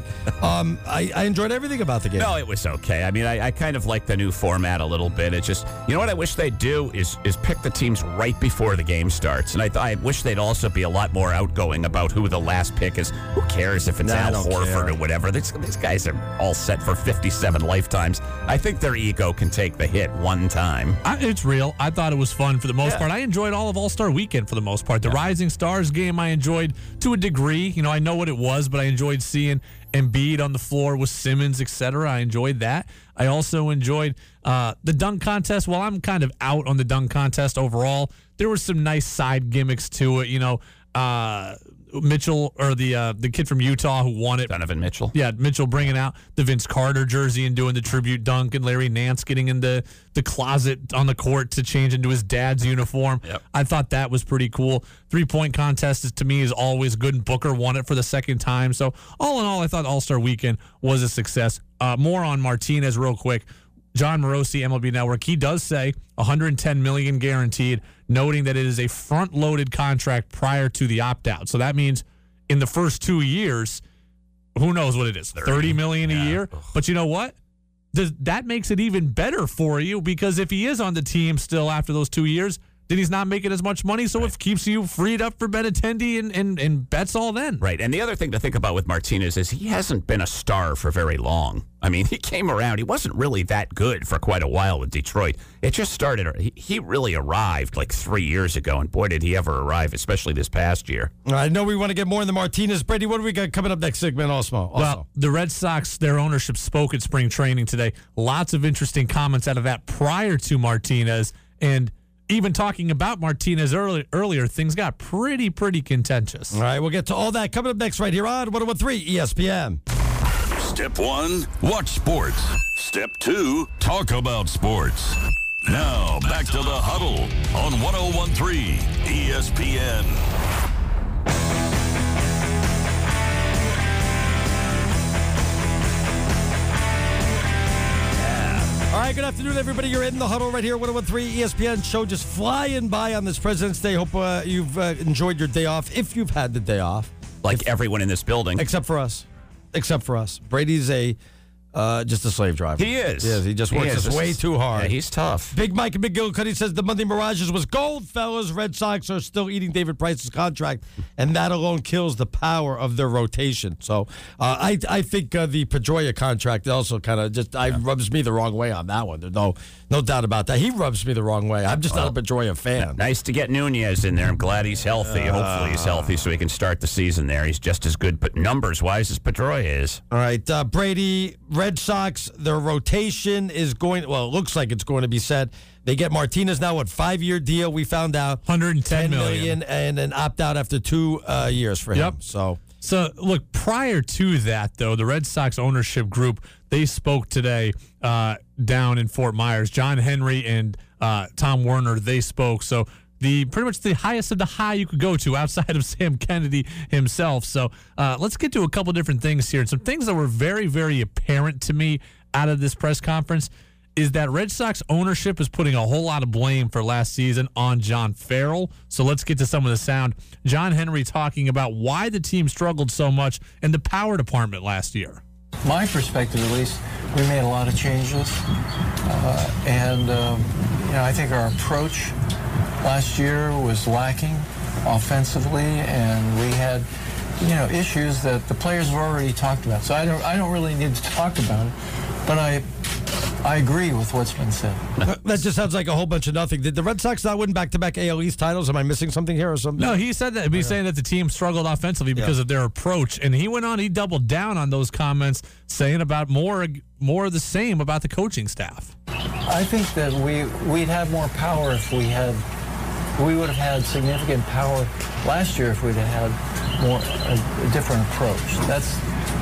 Speaker 2: I enjoyed everything about the game.
Speaker 3: No, it was okay. I mean, I kind of like the new format a little bit. It's just, what I wish they'd do is pick the teams right before the game starts. And I wish they'd also be a lot more outgoing about who the last pick is. Who cares if it's Al Horford or whatever? These guys are all set for 57 lifetimes. I think their ego can take the hit one time.
Speaker 4: It's real. I thought it was fun for the most part. I enjoyed all of All-Star Weekend for the most part. The Rising Stars game I enjoyed to a degree. I know what it was, but I enjoyed seeing Embiid on the floor with Simmons, etc. I enjoyed that. I also enjoyed the dunk contest. While I'm kind of out on the dunk contest overall, there were some nice side gimmicks to it. Mitchell, or the kid from Utah who won it.
Speaker 3: Donovan Mitchell.
Speaker 4: Yeah, Mitchell bringing out the Vince Carter jersey and doing the tribute dunk, and Larry Nance getting in the closet on the court to change into his dad's uniform.
Speaker 3: Yep.
Speaker 4: I thought that was pretty cool. 3-point contest to me is always good, and Booker won it for the second time. So all in all, I thought All-Star Weekend was a success. More on Martinez real quick. John Morosi, MLB Network, he does say $110 million guaranteed, noting that it is a front-loaded contract prior to the opt-out. So that means in the first 2 years, who knows what it is, $30 million a year. But you know what? That makes it even better for you, because if he is on the team still after those 2 years, then he's not making as much money, so it keeps you freed up for Benintendi and Betts all then.
Speaker 3: Right, and the other thing to think about with Martinez is he hasn't been a star for very long. I mean, he came around. He wasn't really that good for quite a while with Detroit. It just started. He really arrived like 3 years ago, and boy, did he ever arrive, especially this past year.
Speaker 2: I know we want to get more in the Martinez. Brady, what do we got coming up next segment also?
Speaker 4: Well, the Red Sox, their ownership spoke at spring training today. Lots of interesting comments out of that prior to Martinez, and even talking about Martinez earlier, things got pretty contentious.
Speaker 2: All right, we'll get to all that coming up next right here on 101.3 ESPN.
Speaker 1: Step 1, watch sports. Step 2, talk about sports. Now, back to the Huddle on 101.3 ESPN.
Speaker 2: All right, good afternoon, everybody. You're in the Huddle right here, 101.3 ESPN. Show just flying by on this President's Day. Hope you've enjoyed your day off, if you've had the day off.
Speaker 3: Like everyone in this building.
Speaker 2: Except for us. Brady's just a slave driver.
Speaker 3: He is.
Speaker 2: He just works way too hard.
Speaker 3: Yeah, he's tough.
Speaker 2: Big Mike and McGillicuddy says the Monday Mirages was gold, fellas. Red Sox are still eating David Price's contract, and that alone kills the power of their rotation. So I think the Pedroia contract also kind of rubs me the wrong way on that one. There's no doubt about that. He rubs me the wrong way. I'm just not a Pedroia fan.
Speaker 3: Nice to get Nunez in there. I'm glad he's healthy. Hopefully he's healthy so he can start the season there. He's just as good, but numbers-wise, as Pedroia is.
Speaker 2: All right, Brady, Red Sox, their rotation is it looks like it's going to be set. They get Martinez now, 5-year deal? We found out
Speaker 4: $110 million
Speaker 2: and an opt-out after 2 years for him.
Speaker 4: Yep. So, look, prior to that, though, the Red Sox ownership group, they spoke today down in Fort Myers. John Henry and Tom Werner, they spoke. So pretty much the highest of the high you could go to outside of Sam Kennedy himself. So let's get to a couple different things here. And some things that were very, very apparent to me out of this press conference. is that Red Sox ownership is putting a whole lot of blame for last season on John Farrell. So let's get to some of the sound. John Henry talking about why the team struggled so much in the power department last year.
Speaker 8: My perspective, at least, we made a lot of changes. I think our approach last year was lacking offensively, and we had issues that the players have already talked about. So I don't really need to talk about it, but I agree with what's been said.
Speaker 2: That just sounds like a whole bunch of nothing. Did the Red Sox not win back-to-back AL East titles? Am I missing something here or something?
Speaker 4: No, he said that. He's saying that the team struggled offensively because of their approach. And he went on, he doubled down on those comments, saying about more of the same about the coaching staff.
Speaker 8: I think that we'd have more power if we would have had significant power last year if we'd have had a different approach. That's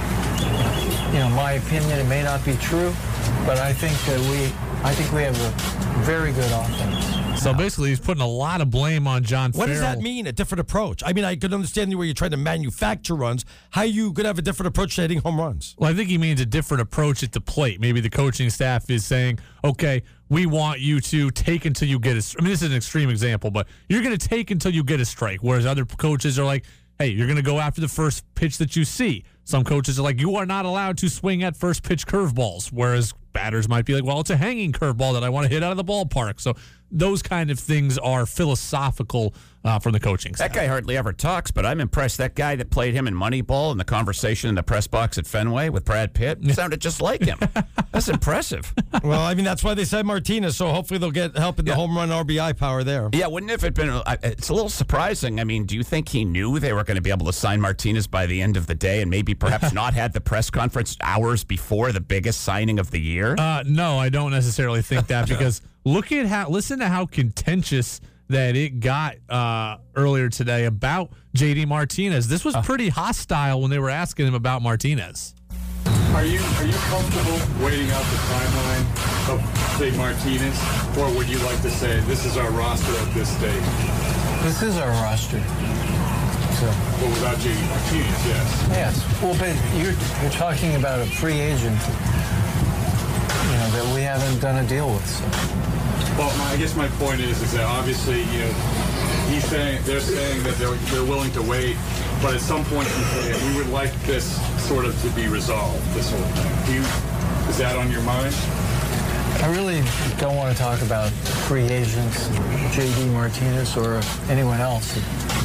Speaker 8: my opinion. It may not be true, but I think we have a very good offense.
Speaker 4: So basically, he's putting a lot of blame on John Farrell.
Speaker 2: What does that mean, a different approach? I mean, I could understand where you're trying to manufacture runs. How you could have a different approach to hitting home runs?
Speaker 4: Well, I think he means a different approach at the plate. Maybe the coaching staff is saying, okay, we want you to take until you get a... I mean, this is an extreme example, but you're going to take until you get a strike, whereas other coaches are like, hey, you're going to go after the first pitch that you see. Some coaches are like, you are not allowed to swing at first pitch curveballs, whereas batters might be like, well, it's a hanging curveball that I want to hit out of the ballpark. So those kind of things are philosophical from the coaching staff.
Speaker 3: That guy hardly ever talks, but I'm impressed. That guy that played him in Moneyball and the conversation in the press box at Fenway with Brad Pitt sounded just like him. That's impressive.
Speaker 2: Well, I mean, that's why they said Martinez, so hopefully they'll get help in the home run RBI power there.
Speaker 3: Yeah, wouldn't it have been... It's a little surprising. I mean, do you think he knew they were going to be able to sign Martinez by the end of the day and maybe perhaps not had the press conference hours before the biggest signing of the year?
Speaker 4: No, I don't necessarily think that because listen to how contentious that it got earlier today about JD Martinez. This was pretty hostile when they were asking him about Martinez.
Speaker 9: Are you comfortable waiting out the timeline of, say, Martinez? Or would you like to say, this is our roster at this stage?
Speaker 8: This is our roster.
Speaker 9: Well, without JD Martinez, yes.
Speaker 8: Yes. Well, but you're talking about a free agent, that we haven't done a deal with. So.
Speaker 9: Well, I guess my point is that obviously, they're saying that they're willing to wait, but at some point we would like this sort of to be resolved. This whole thing. Is that on your mind?
Speaker 8: I really don't want to talk about free agents, JD Martinez or anyone else.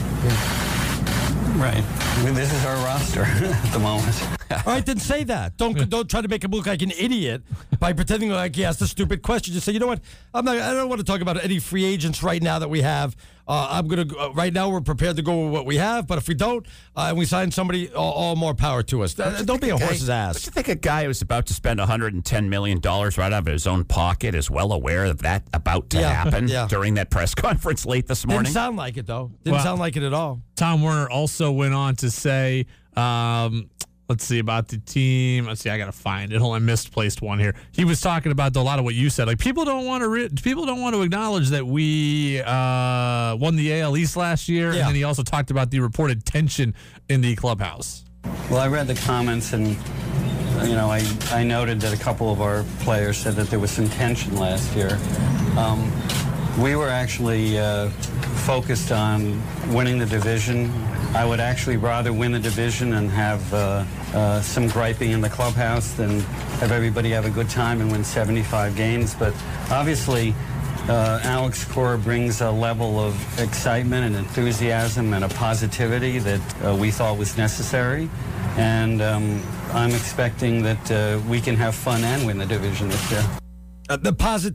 Speaker 8: Right. I mean, this is our roster at the moment.
Speaker 2: All right, then say that. Don't try to make him look like an idiot by pretending like he asked a stupid question. Just say, you know what? I don't want to talk about any free agents right now that we have. Right now we're prepared to go with what we have, but if we don't, and we sign somebody, all more power to us. Don't be a horse's ass.
Speaker 3: Don't you think a guy who's about to spend $110 million right out of his own pocket is well aware of that about to happen during that press conference late this morning?
Speaker 2: Didn't sound like it, though. Didn't sound like it at all.
Speaker 4: Tom Werner also went on to say, let's see about the team. Let's see, I gotta find it. Hold on, I misplaced one here. He was talking about a lot of what you said. Like people don't want to acknowledge that we won the AL East last year, and then he also talked about the reported tension in the clubhouse.
Speaker 10: Well, I read the comments, and I noted that a couple of our players said that there was some tension last year. We were actually focused on winning the division. I would actually rather win the division and have some griping in the clubhouse than have everybody have a good time and win 75 games. But obviously, Alex Cora brings a level of excitement and enthusiasm and a positivity that we thought was necessary. And I'm expecting that we can have fun and win the division this year.
Speaker 2: The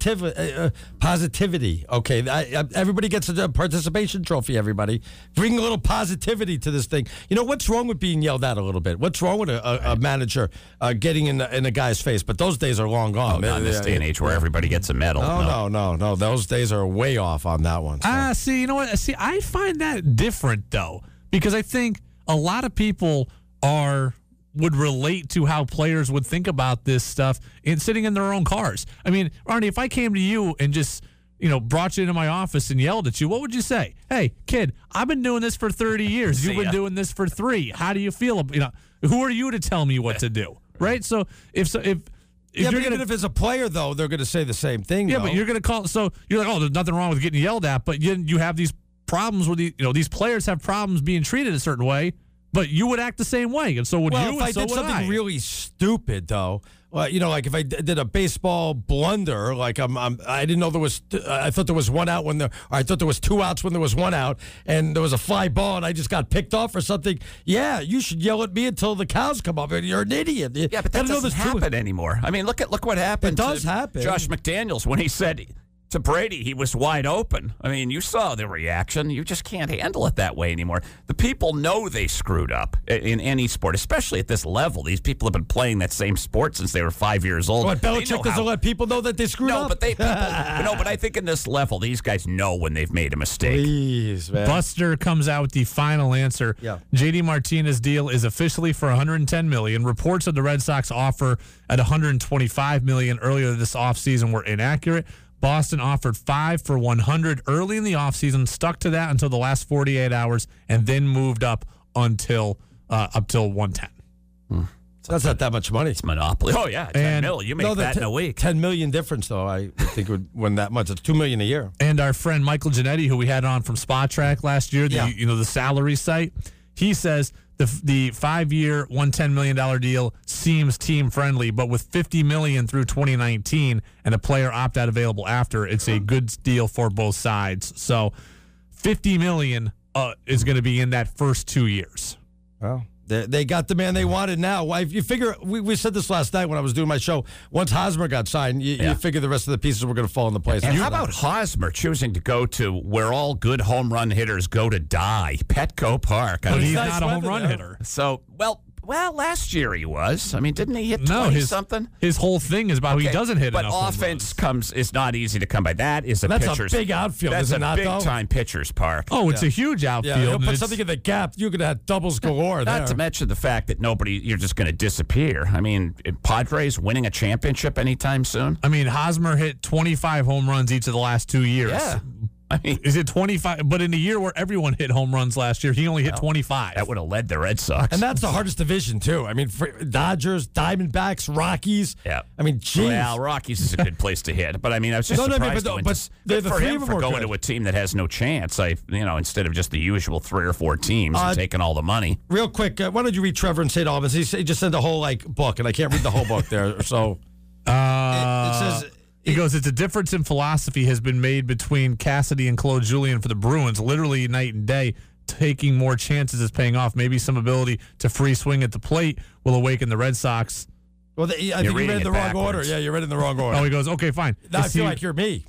Speaker 2: positivity. Okay, everybody gets a participation trophy. Everybody bring a little positivity to this thing. You know what's wrong with being yelled at a little bit? What's wrong with a manager getting in a guy's face? But those days are long gone.
Speaker 3: Not in this day and age where everybody gets a medal.
Speaker 2: No. Those days are way off on that one. So.
Speaker 4: See, you know what? See, I find that different though, because I think a lot of people would relate to how players would think about this stuff in sitting in their own cars. I mean, Arnie, if I came to you and just, brought you into my office and yelled at you, what would you say? Hey, kid, I've been doing this for 30 years. You've been doing this for 3. How do you feel? Who are you to tell me what to do? Right? So if
Speaker 2: even if it's a player, though, they're going to say the same thing.
Speaker 4: Yeah,
Speaker 2: though.
Speaker 4: but you're going to call. So you're like, oh, there's nothing wrong with getting yelled at, but you have these problems with these players have problems being treated a certain way, but you would act the same way, and so would you.
Speaker 2: If I
Speaker 4: did
Speaker 2: something really stupid, though. Like if I did a baseball blunder, like I didn't know there was. I thought there was one out I thought there was 2 outs when there was 1 out, and there was a fly ball, and I just got picked off or something. Yeah, you should yell at me until the cows come up. You're an idiot.
Speaker 3: Yeah, but that doesn't happen anymore. I mean, look what happened.
Speaker 2: It does happen.
Speaker 3: Josh McDaniels when he said to Brady he was wide open. I mean, you saw the reaction. You just can't handle it that way anymore. The people know they screwed up in any sport, especially at this level. These people have been playing that same sport since they were 5 years old.
Speaker 2: What, Belichick doesn't let people know that they screwed up?
Speaker 3: But I think in this level, these guys know when they've made a mistake.
Speaker 2: Please, man.
Speaker 4: Buster comes out with the final answer.
Speaker 2: Yeah.
Speaker 4: JD Martinez deal is officially for $110 million. Reports of the Red Sox offer at $125 million earlier this offseason were inaccurate. Boston offered $5 for $100 early in the offseason, stuck to that until the last 48 hours, and then moved up until $110.
Speaker 2: That's not that much money.
Speaker 3: It's monopoly. Oh, yeah, $10 million. You make that in a week.
Speaker 2: $10 million difference, though, I would think would win that much. It's $2 million a year.
Speaker 4: And our friend Michael Giannetti, who we had on from Spot Track last year, the salary site, he says the 5-year, $110 million deal seems team-friendly, but with $50 million through 2019 and a player opt-out available after, it's a good deal for both sides. So $50 million is going to be in that first 2 years.
Speaker 2: Well, they got the man they wanted now. Why, if you figure, we said this last night when I was doing my show, once Hosmer got signed, you figure the rest of the pieces were going to fall into place.
Speaker 3: And how about Hosmer choosing to go to where all good home run hitters go to die, Petco Park?
Speaker 4: But he's not a home run hitter.
Speaker 3: So, well, last year he was. I mean, didn't he hit 20-something?
Speaker 4: His whole thing is about he doesn't hit enough.
Speaker 3: But offense is not easy to come by. That's a big outfield. That's a big-time pitcher's park.
Speaker 4: Oh, it's a huge outfield.
Speaker 2: Yeah, put something in the gap, you're going to have doubles galore there.
Speaker 3: Not to mention the fact that you're just going to disappear. I mean, Padres winning a championship anytime soon?
Speaker 4: I mean, Hosmer hit 25 home runs each of the last 2 years.
Speaker 3: Yeah. I mean,
Speaker 4: is it 25? But in a year where everyone hit home runs last year, he only hit 25.
Speaker 3: That would have led the Red Sox.
Speaker 2: And that's the hardest division, too. I mean, Dodgers, Diamondbacks, Rockies.
Speaker 3: Yeah.
Speaker 2: I mean, geez.
Speaker 3: Well, Rockies is a good place to hit. But, I mean, I was just surprised
Speaker 2: but they're the
Speaker 3: for
Speaker 2: three
Speaker 3: him
Speaker 2: of them
Speaker 3: for going to a team that has no chance. Instead of just the usual 3 or 4 teams and taking all the money.
Speaker 2: Real quick, why don't you read Trevor in St. Albans? He just sent a whole, book, and I can't read the whole book there. So it says...
Speaker 4: He goes, it's a difference in philosophy has been made between Cassidy and Claude Julien for the Bruins, literally night and day. Taking more chances is paying off. Maybe some ability to free swing at the plate will awaken the Red Sox.
Speaker 2: Well, I think you read it in the wrong order. Yeah, you read it in the wrong order.
Speaker 4: Oh, he goes, okay, fine.
Speaker 2: Now I feel like you're me.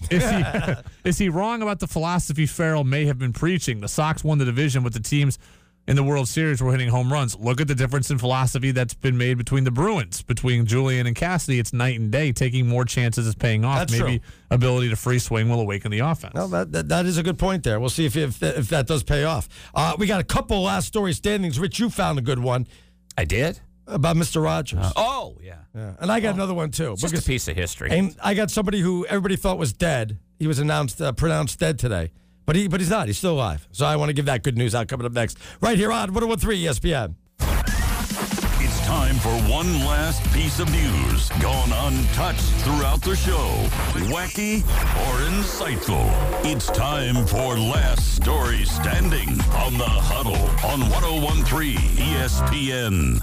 Speaker 4: Is he wrong about the philosophy Farrell may have been preaching? The Sox won the division with the teams in the World Series were hitting home runs. Look at the difference in philosophy that's been made between the Bruins, between Julien and Cassidy. It's night and day. Taking more chances is paying off.
Speaker 2: That's
Speaker 4: Maybe
Speaker 2: true.
Speaker 4: Ability to free swing will awaken the offense.
Speaker 2: No, that is a good point there. We'll see if that does pay off. We got a couple last story standings. Rich, you found a good one.
Speaker 3: I did?
Speaker 2: About Mr. Rogers.
Speaker 3: Yeah.
Speaker 2: And I got another one, too.
Speaker 3: Just a piece of history.
Speaker 2: And I got somebody who everybody thought was dead. He was pronounced dead today. But he's not. He's still alive. So I want to give that good news out coming up next. Right here on 101.3 ESPN.
Speaker 1: It's time for one last piece of news gone untouched throughout the show. Wacky or insightful. It's time for Last Story Standing on The Huddle on 101.3 ESPN.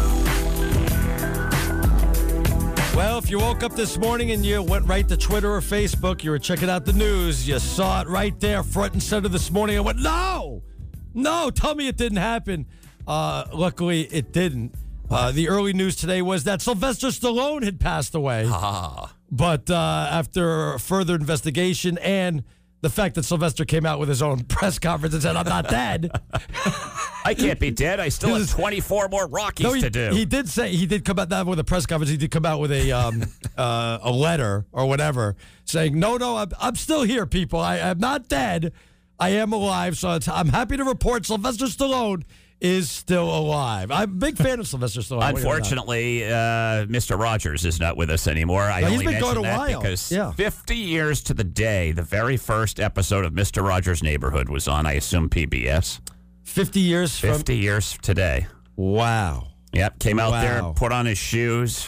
Speaker 2: Well, if you woke up this morning and you went right to Twitter or Facebook, you were checking out the news, you saw it right there, front and center this morning. I went, no, tell me it didn't happen. Luckily, it didn't. The early news today was that Sylvester Stallone had passed away. But after further investigation and the fact that Sylvester came out with his own press conference and said, I'm not dead.
Speaker 3: I can't be dead. I still have 24 more Rockies to do.
Speaker 2: He did come out with a press conference. He did come out with a letter or whatever saying, no, I'm still here, people. I am not dead. I am alive. So I'm happy to report Sylvester Stallone is still alive. I'm a big fan of Sylvester Stallone.
Speaker 3: Unfortunately, Mr. Rogers is not with us anymore.
Speaker 2: He's been gone a while.
Speaker 3: Because 50 years to the day, the very first episode of Mr. Rogers' Neighborhood was on, I assume, PBS.
Speaker 2: 50 years?
Speaker 3: 50 years today.
Speaker 2: Wow.
Speaker 3: Yep, came out there, put on his shoes.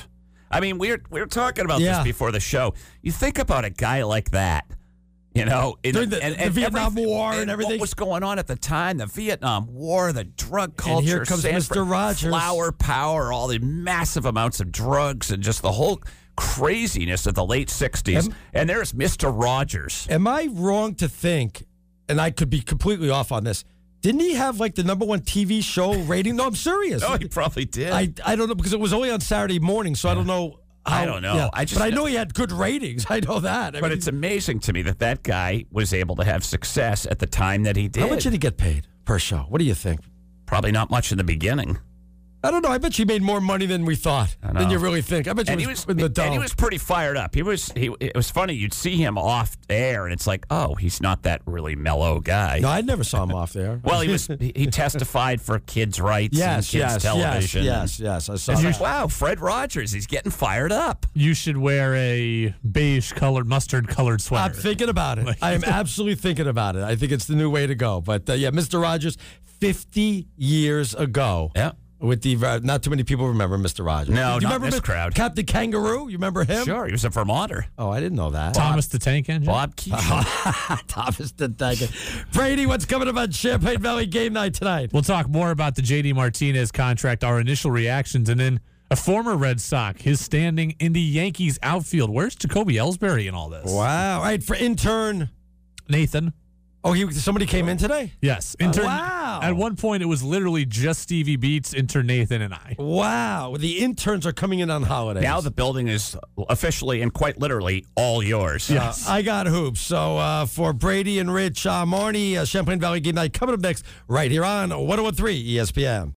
Speaker 3: I mean, we were talking about this before the show. You think about a guy like that, you know,
Speaker 2: during the Vietnam War and everything.
Speaker 3: What was going on at the time? The Vietnam War, the drug culture.
Speaker 2: And here comes Mr. Rogers.
Speaker 3: Flower power, all the massive amounts of drugs, and just the whole craziness of the late 60s. And there's Mr. Rogers.
Speaker 2: Am I wrong to think, and I could be completely off on this, didn't he have like the #1 TV show rating? No, I'm serious.
Speaker 3: No, he probably did.
Speaker 2: I don't know, because it was only on Saturday morning, so I don't know.
Speaker 3: I don't know.
Speaker 2: Yeah. But I know he had good ratings. I know that.
Speaker 3: But it's amazing to me that guy was able to have success at the time that he did.
Speaker 2: How much did he get paid per show? What do you think?
Speaker 3: Probably not much in the beginning.
Speaker 2: I don't know. I bet you made more money than we thought, than you really think. I bet you was in the dump.
Speaker 3: And he was pretty fired up. It was funny. You'd see him off air, and it's like, oh, he's not that really mellow guy.
Speaker 2: No, I never saw him off there.
Speaker 3: Well, he testified for kids' rights and kids' television.
Speaker 2: Yes, I saw that.
Speaker 3: Wow, Fred Rogers, he's getting fired up.
Speaker 4: You should wear a beige-colored, mustard-colored sweater.
Speaker 2: I'm thinking about it. I am absolutely thinking about it. I think it's the new way to go. But, Mr. Rogers, 50 years ago.
Speaker 3: Yeah.
Speaker 2: With the not too many people remember Mr. Rogers.
Speaker 3: No,
Speaker 2: do you
Speaker 3: not
Speaker 2: remember
Speaker 3: this crowd.
Speaker 2: Captain Kangaroo? You remember him?
Speaker 3: Sure, he was a Vermonter.
Speaker 2: Oh, I didn't know that.
Speaker 4: Thomas the Tank Engine.
Speaker 3: Bob Keeshan.
Speaker 2: Thomas the Tank Engine. Brady, what's coming up on Champaign Valley Game Night tonight?
Speaker 4: We'll talk more about the J.D. Martinez contract, our initial reactions, and then a former Red Sox, his standing in the Yankees outfield. Where's Jacoby Ellsbury in all this?
Speaker 2: Wow. All right, for intern
Speaker 4: Nathan.
Speaker 2: Oh, somebody came in today?
Speaker 4: Yes.
Speaker 2: Wow.
Speaker 4: At one point, it was literally just Stevie Beats, intern Nathan, and I.
Speaker 2: Wow. The interns are coming in on holidays.
Speaker 3: Now the building is officially and quite literally all yours.
Speaker 2: Yes. I got hoops. So for Brady and Rich, Marnie, Champaign Valley Game Night coming up next right here on 101.3 ESPN.